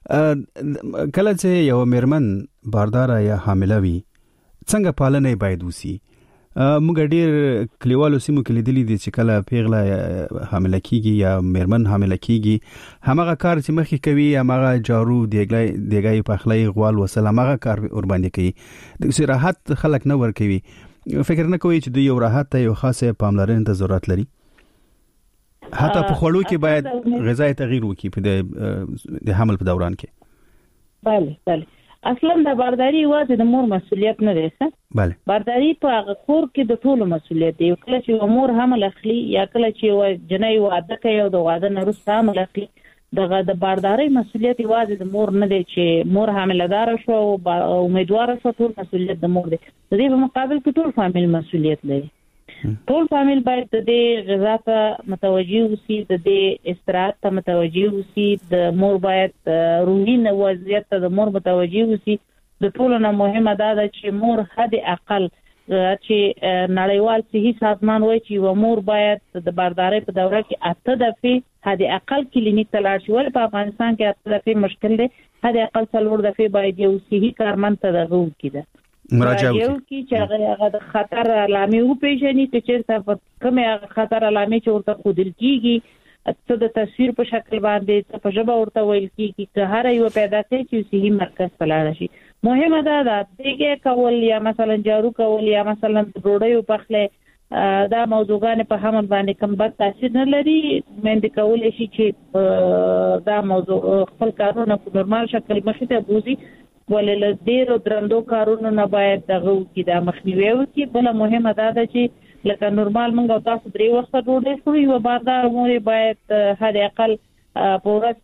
کله چې یو میرمن باردار یا حامله وي څنګه پالنه باید وسی موږ ډیر کلیوالو سیمو کې لیدلې دي چې کله پیغله حامله کیږي یا میرمن حامله کیږي همغه کار چې مخکې کوي همغه جارو دیګای دیګای پخلی غوال وسل همغه کار ور باندې کوي د استراحت خلک نه ور کوي فکر نه کوي چې د یو راحت ته یو خاصه پاملرنه ته ضرورت لري حتی په خوړو کې باید غذایی تغییر وکړي په د حمل په دوران کې بله بله اصلا د بارداری واځي د مور مسؤلیت نه دی ښه بله بارداری په هغه کور کې د ټولو مسؤلیت دی کله چې مور حمل اخلي یا کله چې جنۍ واده کوي او د واده نه وروسته حمل اخلي دغه د بارداری مسؤلیت واځي د مور نه دی چې مور حاملدار شو او امیدوار شو ټول مسؤلیت د مور دی د دې په مقابل کې ټول فامیل مسؤلیت لري ټول فامیل باید د دې غذا ته متوجي وي د دې استراحت ته متوجي وي د مور باید روحي وضعیت ته د مور متوجي وي د ټولو نه مهمه دا ده چې مور حد اقل چې نړیوال صحي سازمان وایي چې مور باید د بارداری په دوره کې اته دفعې حد اقل کلینیک ته لاړ شي ولې په افغانستان کې اته دفعې مشکل دی حد اقل څلور دفعې باید یو صحي کارمند ته دغه وکړي مراجعه یو کی چې هغه د خطر علامې او پیژني چې چیرته کومه خطر علامې چې ورته خودل کیږي څه د تصویر په شکل باندې څه په ژبه ورته ویل کیږي چې هر یو پیدا کوي چې صحیح مرکز پلاړ شي مهمه ده دا دغه کول یا مثلا جارو کول یا مثلا ډوډۍ پخله دا موضوعګان په حمل باندې کوم بد تاثیر نه لري مېند کول شي چې دا موضوع خپل کارونه په نورمال شکل مخې ته بوزي ولله ډیرو درندو کارونو نه باید دغه کی دا مخنیوي وکړي بل مهمه ده چې لکه نورمال موږ تاسو درې وخت ډوډۍ خوري او باردار مور باید هر اقل په ورځ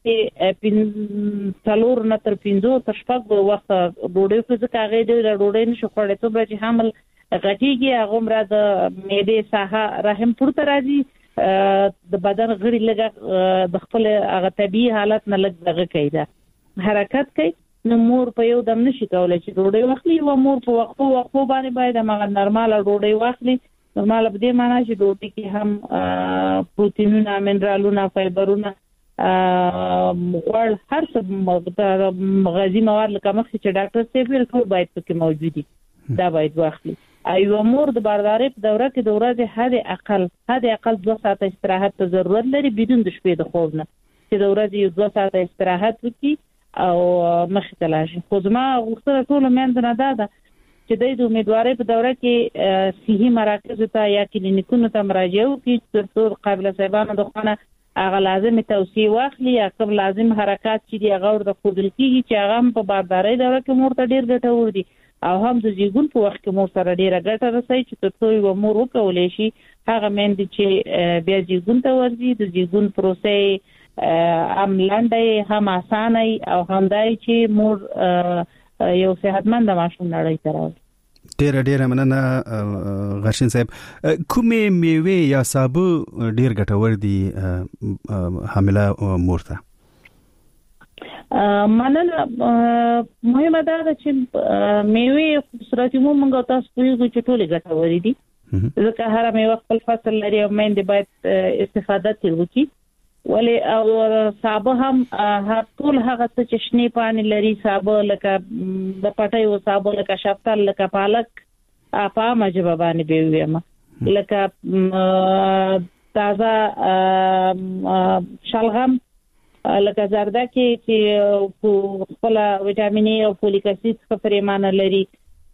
کې څلور نه تر پنځه تر شپږ وخت ډوډۍ خوري ځکه هغه ډېر ډوډۍ نشو خوړلی ته به چې حمل غټیږي هغه مراد معدې ساحه رحم پورته راځي د بدن غړي لږه د خپل هغه طبيعي حالت نه لږ دغه کوي دا حرکت کوي نو مور په یو دم نشي کولای چې ډوډۍ واخلي او مور په وقفو وقفو باندې باید هغه نورمال ډوډۍ واخلي نورمال به دې معنی چې ډوډۍ کې هم پروتینونه منرالونه فایبرونه ورل هر څه غذایی مواد لکه مخکې چې ډاکټر سیفل ټول باید پکې موجود دي دا باید واخلي ایو مور د بارداری په دوره کې د ورځې حد اقل حد اقل دوه ساعته استراحت ته ضرورت لري بدون د شپې د خوب نه چې د ورځې یو دوه ساعته استراحت وکړي او مخې ته لاړ شي خو زما غوښتنه ټولو میندو نه دا ده چې د امیدوارۍ په دوره کې صحي مراکزو ته یا کلینیکونو ته مراجعه وکړي تر څو قابله صاحبانو د خونه هغه لازم توصیه واخلي یا کوم لازم حرکات چې دی هغه ورته ښودل کېږي چې هغه په بارداری دوره کې مور ته ډېر ګټور دي او هم د زیږون په وخت کې مور سره ډېره ګټه رسوي چې تر څو یو مور وکولی شي هغه میندې چې بیا زیږون ته ورځي د زیږون پروسې هم لنډه هم اسانه او هم دای چې مور یو صحتمند ماشوم نړۍ ته راوړي ډېر ډېر مننه غرشین صاحب کومې میوه یا سابه ډېر ګټور دي حامله مور ته مننه مهمه ده چې میوه صورت مو موږ تاسو په یو چې ټولې ګټورې دي ځکه هر میوه خپل فصل لري او مېند باید استفاده ترې وکړي ولی او سابه هم هر ټول هغه څه چې شنې پاڼې لري سابه لکه د پټیو سابه لکه شفتل لکه پالک په عامه ژبه باندې به ویم لکه تازه شلغم لکه زردکي چې خپل وټامین ای او فولیک اسید څخه پرېمانه لري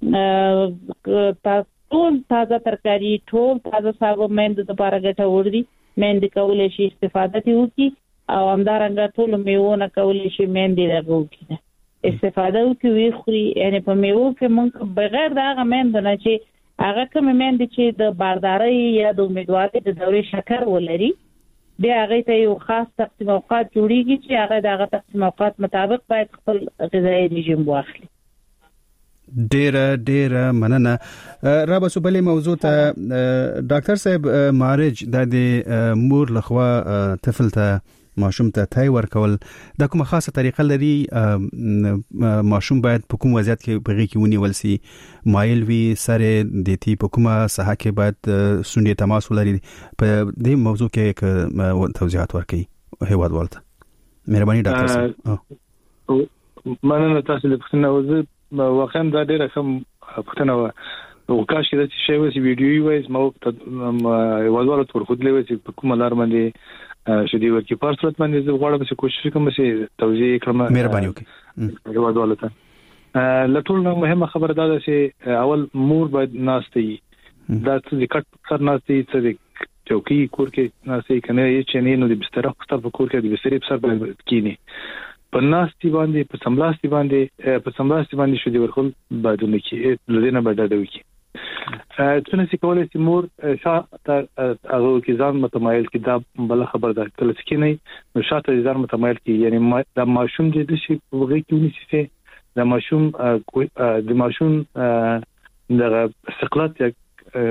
ټول تازه ترکاری ټول تازه سابه مېند د لپاره ګټور دي مېند کولای شي استفاده وکړي او همدارنګه ټول میوونه کولای شي مېند دغه وکړي استفاده وکړي خوري یعنی په میوه کې مونږ بغیر دا هغه مېند نه چې هغه کوم مېند چې د بارداری یا د امیدوارۍ د دورې شکر ولري بیا هغه ته یو خاص تقسیم اوقات جوړیږي چې هغه دغه تقسیم اوقات مطابق باید خپل غذایی رژیم واخلي ډیره ډیره مننه را به سو بلې موضوع ته ډاکټر صاحب مارج د مور لخوا طفل ته ماشوم ته تای ورکول د کومه خاصه طریقه لري ماشوم باید په کوم وضعیت کې بغي کې ونیول سي مایل وی سره د تی په کومه ساحه کې باید سونډي تماس ولري په دې موضوع کې توضیحات ورکړي هیواد ولته مهرباني ډاکټر صاحب مننه تاسو له پښتنه وزه واقعا دا ډیره کوم پښتنه و او کاش کې د شی وسی ویډیو وایز مو وځوالو تر خود لوي چې کوم لار باندې شدي ورکی په صورت باندې زه غواړم چې کوشش کوم چې توضیح کړم. مهرباني وکړئ. وځوالو ته لټول نو مهمه خبره ده چې اول مور باید ناشتي دا چې کټ کار ناشتي چې چوکي کور کې ناشتي کنه یې چې نه نو د بستر خو په کور کې د بستر په سر باندې کینی په ناشتي باندې په سملاستي باندې په سملاستي باندې شدي ورخل بعدونه کې لدينا بداده وکي څنګه چې کولای شي مور شاته هغه کې ځان متمایل کې دا بل خبر ده کله چې نه نو شاته ځان متمایل کې یعنی د ماشوم د شي په وګړي کې ونیسي چې د ماشوم د ماشوم د استقلال یا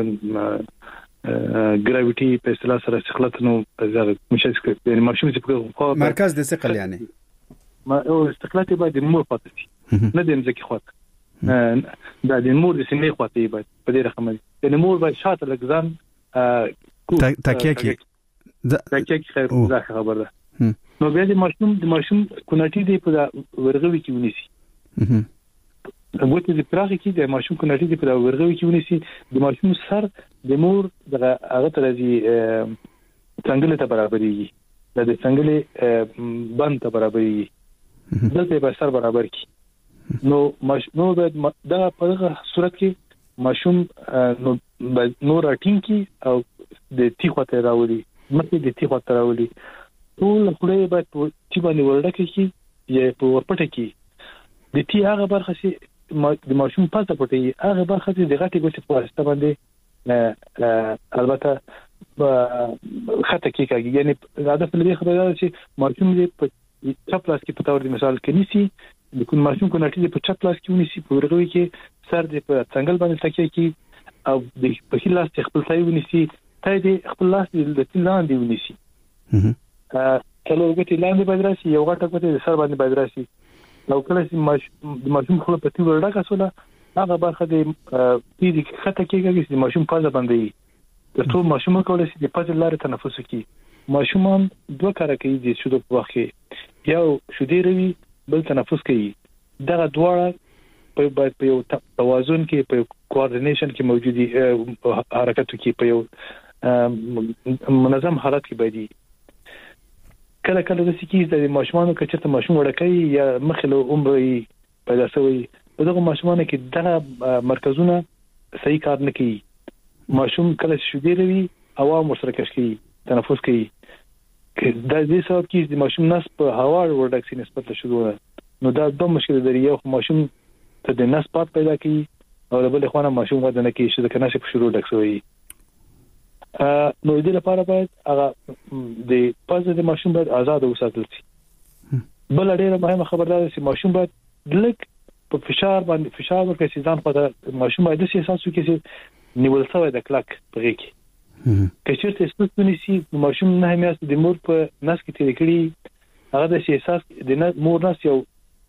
ګراویټي په اصطلاح سره استقلال نو زغ مشکل یعنی ماشوم چې په مرکز د ثقل یعنی ما او استقلال به د مور پاتې نه د مځکه خواته دا د مور د سینې خواته به په دې رقم دي د مور به شاته لګزان تکیه کې تکیه کې خیر دا خبر ده نو بیا د ماشوم د ماشوم کوناټي دی په ورغوي کې ونیسي وګورئ د پراخي کې د ماشوم کوناټي دی په ورغوي کې ونیسي د ماشوم سر د مور دغه هغه ترځي څنګه ته برابرېږي د څنګه بند ته برابرېږي دلته به سر برابر کی نو نو دا په دغه صورت کې ماشوم نو نو راټینګ کی او د تیخو ته راولي مته د تیخو ته راولي ټول خلې به چې باندې ورډکه کی یا په ورپټه کی د تی هغه برخه سي د ماشوم پاتې پټي هغه برخه چې د غټي ګوتې په واسطه باندې البته خطه کې کېږي یعنی دا په دې خبره ده چې ماشوم دې په چپ لاس کې په تور دي مثال کې نيسي د کوم ماشوم کو نټي په چپ لاس کې ونيسي په ورغوي کې سر دې په څنګل باندې تکي کې او د په خپل لاس خپل ځای ونيسي ته دې خپل لاس د تلان دی ونيسي ا کله وګورئ لاندې باندې راشي یو غټه کوته د سر باندې باندې راشي نو کله چې د ماشوم خپل په تور ډکه سوله هغه برخه د دې خطه کېږي چې ماشوم پازه باندې د ټول ماشوم کولای شي د پازه لارې تنفس وکړي ماشومان دوه کار کوي د شودو په وخت کې یو شودي روي بل تنفس کوي دا دواړه په باید په یو توازن کې په کوارډینیشن کې موجودي حرکت کې په یو منظم حالت کې باید کله کله د سکیز د ماشومان کې چې ماشوم وړکې یا مخلو عمرې پیدا شوی دغه ماشومان کې دغه مرکزونه صحیح کار نه کوي ماشوم کله شودي روي عوام سره کشي تنفس کوي دا دې سبب کې د ماشوم نس په هوا ورډک سي نسبت شروع نو دا د مشکل لري یو ماشوم ته د نس پات پیدا کوي او بل خوانه ماشوم غوډه نه کوي چې د کناشه په شروع ډک شوی ا نو دې لپاره باید هغه د پازه د ماشوم باید آزاد وساتل شي بل ډیره مهمه خبره ده چې ماشوم باید لک په فشار باندې فشار ورکړي چې ځان په ماشوم باید د احساس وکړي چې نیول شوی د کلک په کې کچېرته سپورت ونیسي ماشوم نه همیاست د مور په نس کې تیر کړي هغه د احساس د مور نس یو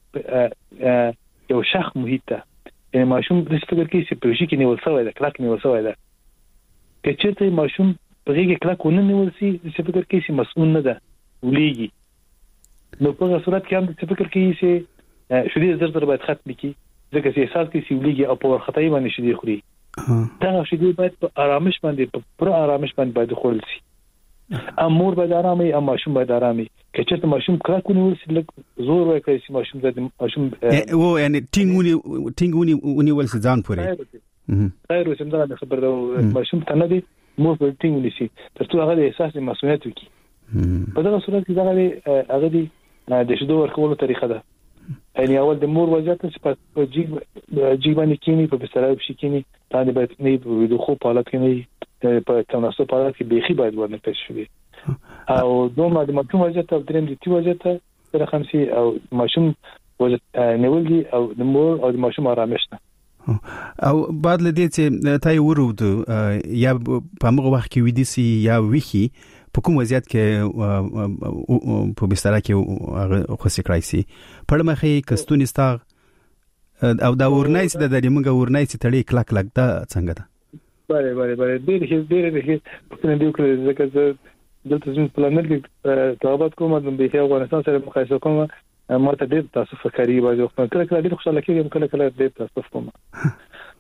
یو شخ محیط ته یعنی ماشوم د څه کې چې په شي کې نیول شوی د کلک نیول شوی ده کچېرته ماشوم په کې کلک ونه نیول شي د څه فکر کې چې مسؤل نه ده ولېږي نو په صورت کې هم د څه فکر کې چې شدي زر زر باید ختم کی ځکه چې احساس کې چې ولېږي او په ورختای باندې شدي خوري دا شدي باید په آرامش باندې په پر آرامش باندې باید خورل شي امور باید آرامي او ماشوم باید آرامي کچته ماشوم کراکونی ورسې لک زور وکړي چې ماشوم زده ماشوم او یعنی ټینګونی ټینګونی ونی ولس ځان پورې خیر وسم دا خبر دا ماشوم ته نه دي مور په ټینګونی شي ترڅو هغه د احساس مسؤلیت وکړي په دغه صورت کې دا هغه دي د شدو ورکولو طریقه ده یعنی اول د مور وضعیت چې په جیب جیب باندې کینی په بستر کې کینی باندې باید نه د خو په حالت کې نه په تناسب په حالت کې بيخي باید ورنه پېښ شي او دوه د ماشوم وضعیت او دریم د تی وضعیت سره خمسي او ماشوم وضعیت نیول دي او د مور او د ماشوم آرامش نه او بعد لدې چې تای ورود یا په موږ وخت کې ودی سي یا ویخي په کوم وضعیت کې په بستر کې خوشی کړای سي په مخې کستونی ستا او دا ورنایس د دې موږ ورنایس تړي کلک کلک دا څنګه ده بله بله بله ډېر هیڅ ډېر هیڅ په دې وکړه ځکه چې دلته زموږ پلانر کې تابعات کوم د به افغانستان سره مقایسه کوم ما ته ډېر تاسو فکرې باندې کله کله ډېر خوشاله کېږم کله کله ډېر تاسو کوم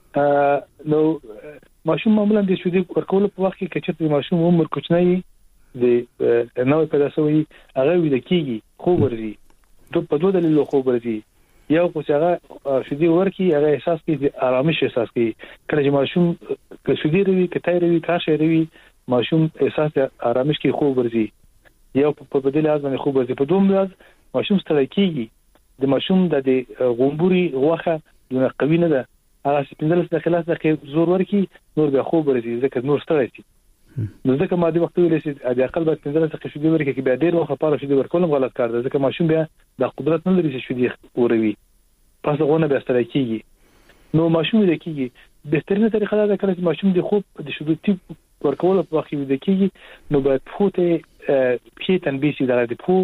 نو ماشوم معمولا د شودي ورکول په وخت کې چې ماشوم عمر کوچنی د نوې پیدا شوی هغه ویل کېږي خو ورزي دوه په دوه دلیل خو ورزي یو خو هغه شودي ورکی هغه احساس کوي آرامش احساس کوي کله چې ماشوم که شودي روي کته روي کاشه روي ماشوم احساس آرامش کوي خو ورزي یو په بدیل از باندې خو ورزي په دوم لاز ماشوم ستړی کېږي د ماشوم د غومبوري غوخه دونه قوي نه ده هغه سپینځل د خلاص د زور ورکی نور به خو ورزي ځکه نور ستړی شي نو ځکه ما دی وخت ویل چې د عقل باید پنځه څخه شودي ورکړي کې به ډیر وخت لپاره شودي ورکول غلط کار دی ځکه ماشوم بیا د قدرت نه لري چې شودي وروي پس غونه به ستړی کیږي نو ماشوم د کیږي بهترینه طریقه دا کړی چې ماشوم د خوب د شودي تیپ ورکول په وخت کې د کیږي نو باید فوته په تنبیه سي د پو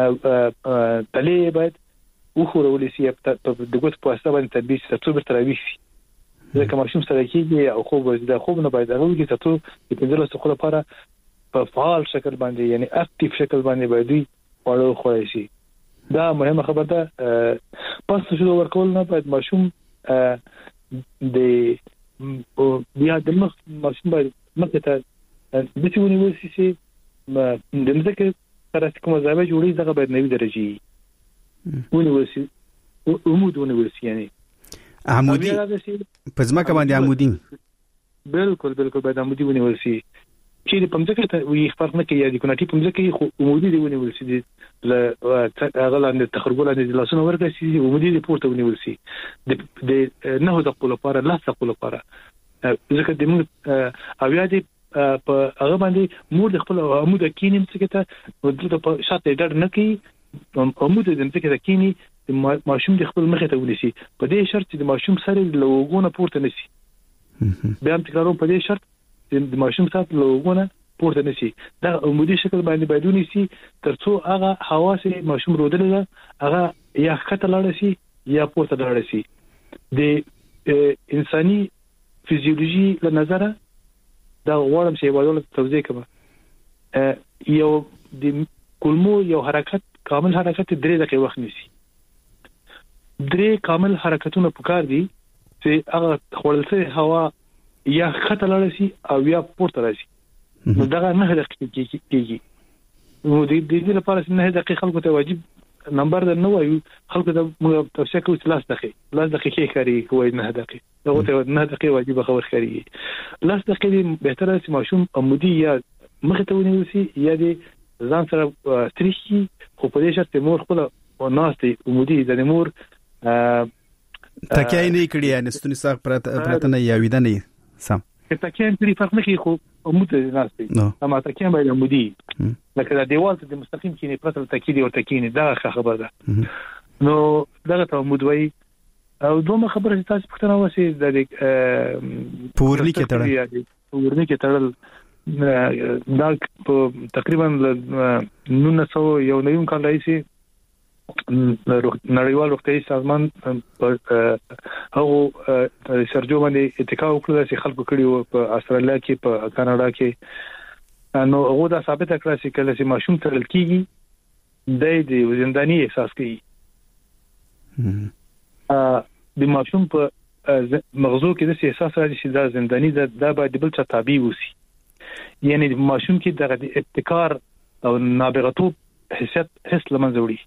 تلې باید وخورول شي په دغه په اساس باندې تنبیه سي تر څو تر ویسي ځکه ماشوم سره کېږي او خوب د خوب نه باید هغه کې تاسو د پنځه لسو لپاره په فعال شکل باندې یعنی اکټیو شکل باندې باید وړو خوړی شي دا مهمه خبره ده پس شو ورکول نه باید ماشوم د بیا د مخ ماشوم باید مخه ته د څه ونیول شي د مزکه سره کومه ځای جوړي دغه باید نوي درجه ونیول شي عمود ونیول شي یعنی عمودي په ځمکه باندې عمودي بالکل بالکل باید عمودي ونیول شي چې په ځمکه ته وي فرق نه کوي د کوناټي په ځمکه خو عمودي دی ونیول شي د هغه لاندې تخرګول د لاسونو ورته شي عمودي دی پورته ونیول شي د نه د خپل لپاره لا خپل لپاره ځکه د موږ اویا دی په هغه باندې مور د خپل عمود کینې څخه ته د په شاته ډډ نه کوي عمود د ځمکه ته کینی ماشوم د خپل مخه ته ونیسي په دې شرط چې د ماشوم سره لوګونه پورته نشي بیا هم تکرارو په دې شرط چې د ماشوم سره لوګونه پورته نشي دا عمودي شکل باندې باید ونیسي ترڅو هغه حواس ماشوم رودل هغه یا خطه لاړ شي یا پورته لاړ شي د انساني فزیولوژي له نظره دا غواړم چې یو ډول توضیح کړم یو د کولمو یو حرکت کامل حرکت درې دقیقې وخت نیسي درې کامل حرکتونه پکار دي چې هغه خپلسه هوا یا خطه لاړ شي او یا پورته راشي نو دا نه دقیقې کېږي نو د دې لپاره چې نه دقیقې خلکو ته واجب نمبر در نه وایو خلکو ته موږ توصیه کوو چې لاس دقیقې لاس دقیقې کاری کوی نه دقیقې دغه ته نه دقیقې واجب خبر کاری لاس دقیقې بهتره چې ماشوم عمودي یا مخ ته ونیول شي یا د ځان سره تریشي خو په دې شرط مور خپل او ناستي عمودي د مور تکای نه کړی یعنی ستونی ساق پرته نه یا ویده نه سم تکای نه فرق نه کوي خو عمود ناستي اما تکای باید عمودي لکه د دیوال ته مستقیم کینی پرته تکای دی او تکای نه دا خبره ده نو دغه ته عمود وای او دومره خبره چې تاسو پښتنه وسی د پورنی کې تړل پورنی کې تړل دا تقریبا نو سو یو نیم کال راځي نړیوال روغتیايي سازمان هغه سرجو باندې اتکا وکړه چې خلکو کړي په استرالیا کې په کاناډا کې نو هغه دا ثابت کړه چې کله چې ماشوم ترل کیږي د دې زنداني احساس کوي د ماشوم په مغزو کې د احساس راځي چې دا زنداني دا باید بل څه تابع وسی یعنی د ماشوم کې د ابتکار او نابغتوب حیثیت حس لمنځه وړي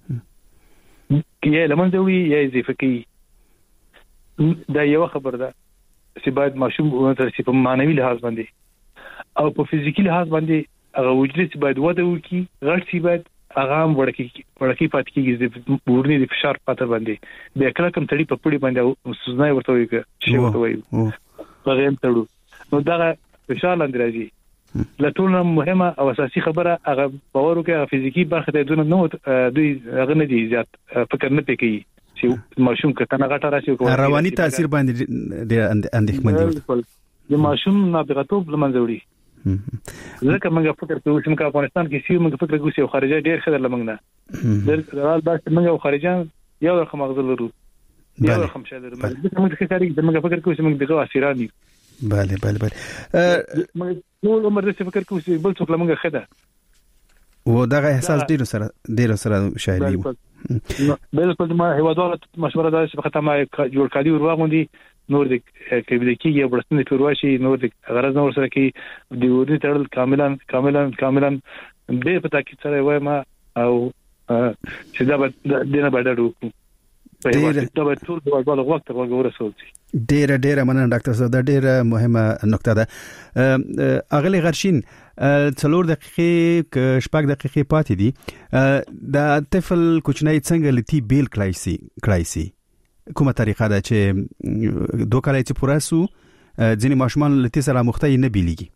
یا لمنځه وړي یا اضافه کوي دا یو خبر ده چې باید ماشوم ورته په معنوي لحاظ باندې او په فزیکی لحاظ باندې هغه وجود چې باید وده وکړي غړ شي باید هغه وړکی وړکی پات کیږي د ورني د فشار پاتې باندې د کله کوم تړي په پړي باندې سوزنای ورته وي چې ورته وي هغه هم تړو نو دا فشار لاندې راځي لټونه مهمه او اساسي خبره هغه باور وکړي فزیکی برخه ته دونه نو دوی هغه نه دي زیات فکر نه پکې چې ماشوم کته غټه راشي رواني تاثیر باندې د اندېښمن دي د ماشوم نابغتوب لمنځه وړي ځکه موږ فکر کوو چې موږ افغانستان کې سیو موږ فکر کوو چې خارجه ډېر خدای لمنګ نه درال بس موږ خارجان یو رقم مغزل ورو یو رقم شاله موږ موږ فکر کوو موږ فکر کوو چې موږ دغه اسیرانی بله بله بله نو عمر دې فکر کوو چې بل څوک لمنګ خدای و دغه احساس ډیر سره ډیر سره شایي بالکل ما هیوادوالو مشوره ده چې په خاطر ما جوړ کړی ورواغوندي نور د کېږي کېږي برسنه پیرواشي نور د غرض نور سره کې د ودی تړل کاملا کاملا کاملا به پتا کې سره وای ما او چې دا د دینه باندې وکړو په هغه ټول ټول د وګړو وخت ورغورسول شي ډیره ډیره مننه ډاکټر صاحب دا ډیره مهمه نقطه ده. اغلی غرشین څلور دقیقې شپږ دقیقې پاتې دي د طفل کوچنی څنګه لتی بیل کلایسي کلایسي کومه طریقه ده چې دوه کال چې پوره سو ځینې ماشومان لتی سره مختلف نه بیلېږي؟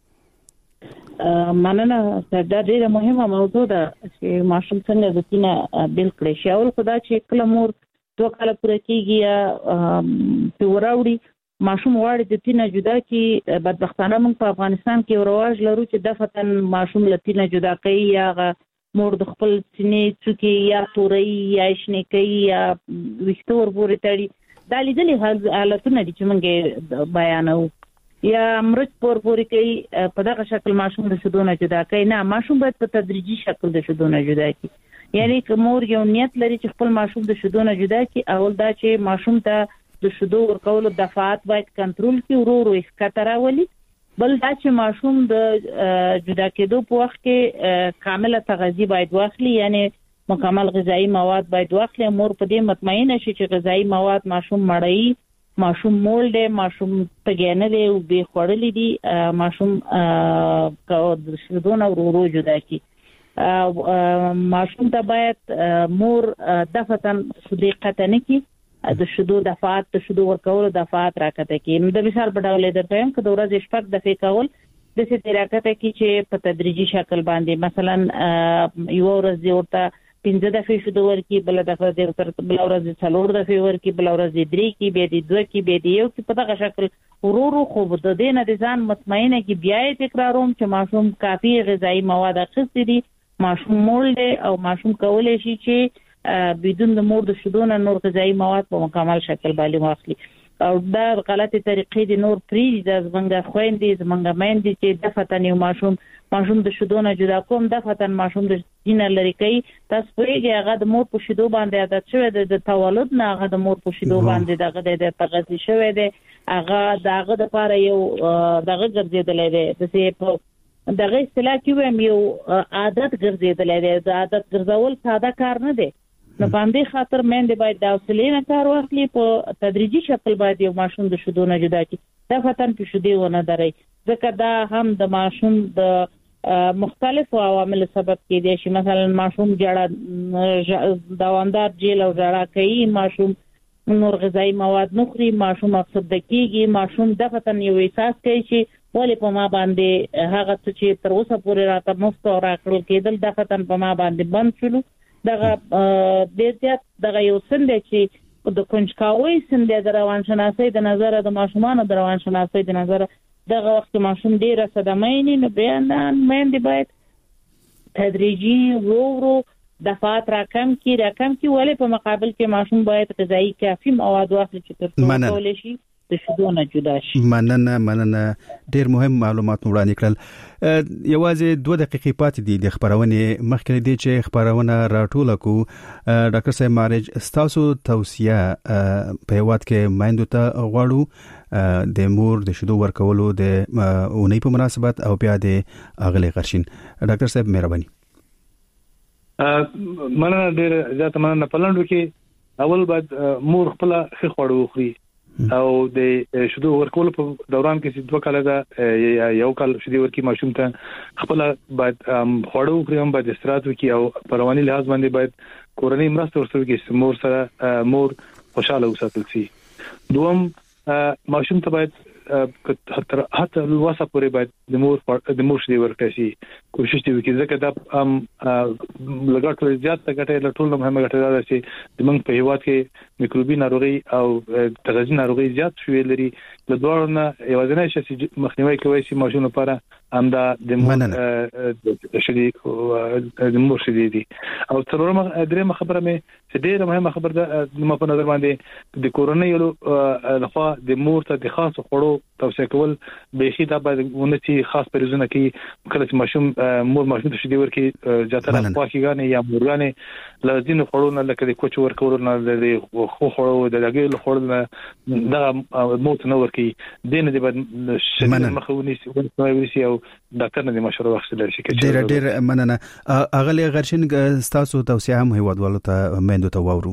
مننه دا ډیره مهمه موضوع ده چې ماشوم څنګه د تینه بیل کړي شي. اول خدای چې کله مور دوه کال پوره کېږي یا پیوراوړي ماشوم غواړي د تینه جدا کی بدبختانه موږ په افغانستان کې رواج لرو چې د فتن ماشوم لتینه جدا کوي یا مور د خپل سینې څوکي یا توري یا شنیکي یا وشتور پورې تړي. دا لیدلې حالتونه دي چې موږ بیانو یا مرچ پور پورې کوي په دغه شکل ماشوم د شدونه جدا کوي. نه ماشوم باید په تدریجي شکل د شدونه جدا کوي. یعنی که مور یو نیت لري چې خپل ماشوم د شدونه جدا کوي اول دا چې ماشوم ته د شدو ورکولو دفعات باید کنټرول کړي ورو ورو ښکته راولي. بل دا چې ماشوم د جدا کېدو په وخت کې کامله تغذیه باید واخلي یعنی مکمل غذایی مواد باید واخلي. مور په دې مطمئنه شي چې غذایی مواد ماشوم مړی ماشوم مول دی ماشوم تګینه دی او به خورلې دي ماشوم د شدونه ورو ورو جدا کوي. ماشوم ته باید مور دفتن صدیقت نه کی د شدو دفعات د شدو ورکول دفعات راکته کی. د مثال په ډول درته هم که د ورځې شپږ دفعې کول د څه طریقته کی چې په تدریجي شکل باندې مثلا یو ورځ دی ورته پنځه دفعې شدو ورکی بل دفعه دی ورته بل ورځ څلور دفعې ورکی بل ورځ درې کی به دی دوه کی به دی یو کی په دغه شکل ورو ورو خو د دې نه د ځان مطمئنه کی بیا تکراروم چې ماشوم کافي غذایی مواد اخیستي دي ماشوم مول دی او ماشوم کولای شي چې بدون د مور د شدونه نور غذایی مواد په مکمل شکل باندې واخلي. او دا غلطه طریقې دي نور پری د زمنګ خويندې زمنګ مېندې چې د فتن یو ماشوم ماشوم د شدونه جدا کوم د فتن ماشوم د دینه لري کوي تاسو پرېږه هغه د مور په شدو باندې عادت شوی د تولد نه هغه د مور په شدو باندې دغه د تغذیه شوی دی هغه دغه د لپاره یو دغه ګرځیدل دی د په دغه اصطلاح کې ویم یو عادت ګرځیدل دی. د عادت ګرځول ساده کار نه دی نو باندې خاطر مېندې باید د حوصلې نه کار واخلي په تدریجي شکل باید یو ماشوم د شدونه جدا کړي د فتن په شدي ونه دري ځکه دا هم د ماشوم د مختلفو عوامل سبب کېدای شي. مثلا ماشوم جړه دوامدار جیل او جړه کوي ماشوم نور غذایی مواد نخوري ماشوم افسرده کېږي ماشوم د فتن یو احساس کوي چې ولی په ما باندې هغه چې تر اوسه پورې راته مفت او راکړل کېدل د فتن په ما باندې بند شول دغه د زیات دغه یو سند چې د کنجکاوي سند د روان شناسي د نظر د ماشومان د روان شناسي د نظر دغه وخت ماشوم ډیره صدمه نه بیان مېندې باید تدریجي ورو ورو دفعات راکم کی راکم کی ولی په مقابل کې ماشوم باید غذایی کافي مواد واخلي چې تر ټولو شي د شدونه جدا شي. مننه مننه ډیر مهم معلومات وړاندې کړل. یوازې دوه دقیقې پاتې دي د خبرونې مخکې دي چې خبرونه راټوله کو. ډاکټر صاحب مارج تاسو توصیه په هیواد کې مایندو ته غواړو د مور د شدو ورکولو د اونۍ په مناسبت او بیا د اغلی غرشین. ډاکټر صاحب مهرباني. مننه ډیر زیات مننه. په لندو کې اول باید مور خپل ښه خواړه وخوري او د شدو ورکول په دوران کې دوه کال دا یو کال شدي ورکی ماشوم ته خپل باید خواړه وخوري هم باید استراحت وکړي او په رواني لحاظ باندې باید کورنۍ مرسته ورسره وکړي مور سره مور خوشاله وساتل شي. دوم ماشوم ته باید حتی حتی الواسه پورې باید د مور د مور شدي ورکړي شي کوشش دی وکړي ځکه دا ام لګټ زیات ګټه له ټول مهمه ګټه ده چې د موږ په هیواد کې میکروبي ناروغي او تغذیه ناروغي زیات شوې لري د دوه نه یوازینی شي چې مخنیوي کوي چې ماشوم لپاره همدا د مور شدي د مور شدي دي. او څلورمه درېمه خبره مې چې ډېره مهمه خبره ده د په نظر باندې د کورونی لخوا د مور ته د خاص خوړو توصیه کول به شي دا باید ونه چې خاص پریزونه کې کله چې ماشوم مور ماشوم ته شیدې ورکي جاتره پاکيګانې یا مورګانې لازم خورونه لکه د کوچ ورکول نه د خو خورو د لګي خورل نه دا موت نه ورکي دین دې بد شدید مخونی سي او ډاکټر نه مشوره واخیستل شي ډېر ډېر مننه. اغلی غرشن ستاسو توصیه هم هیوادوالو ته مندو ته وورو.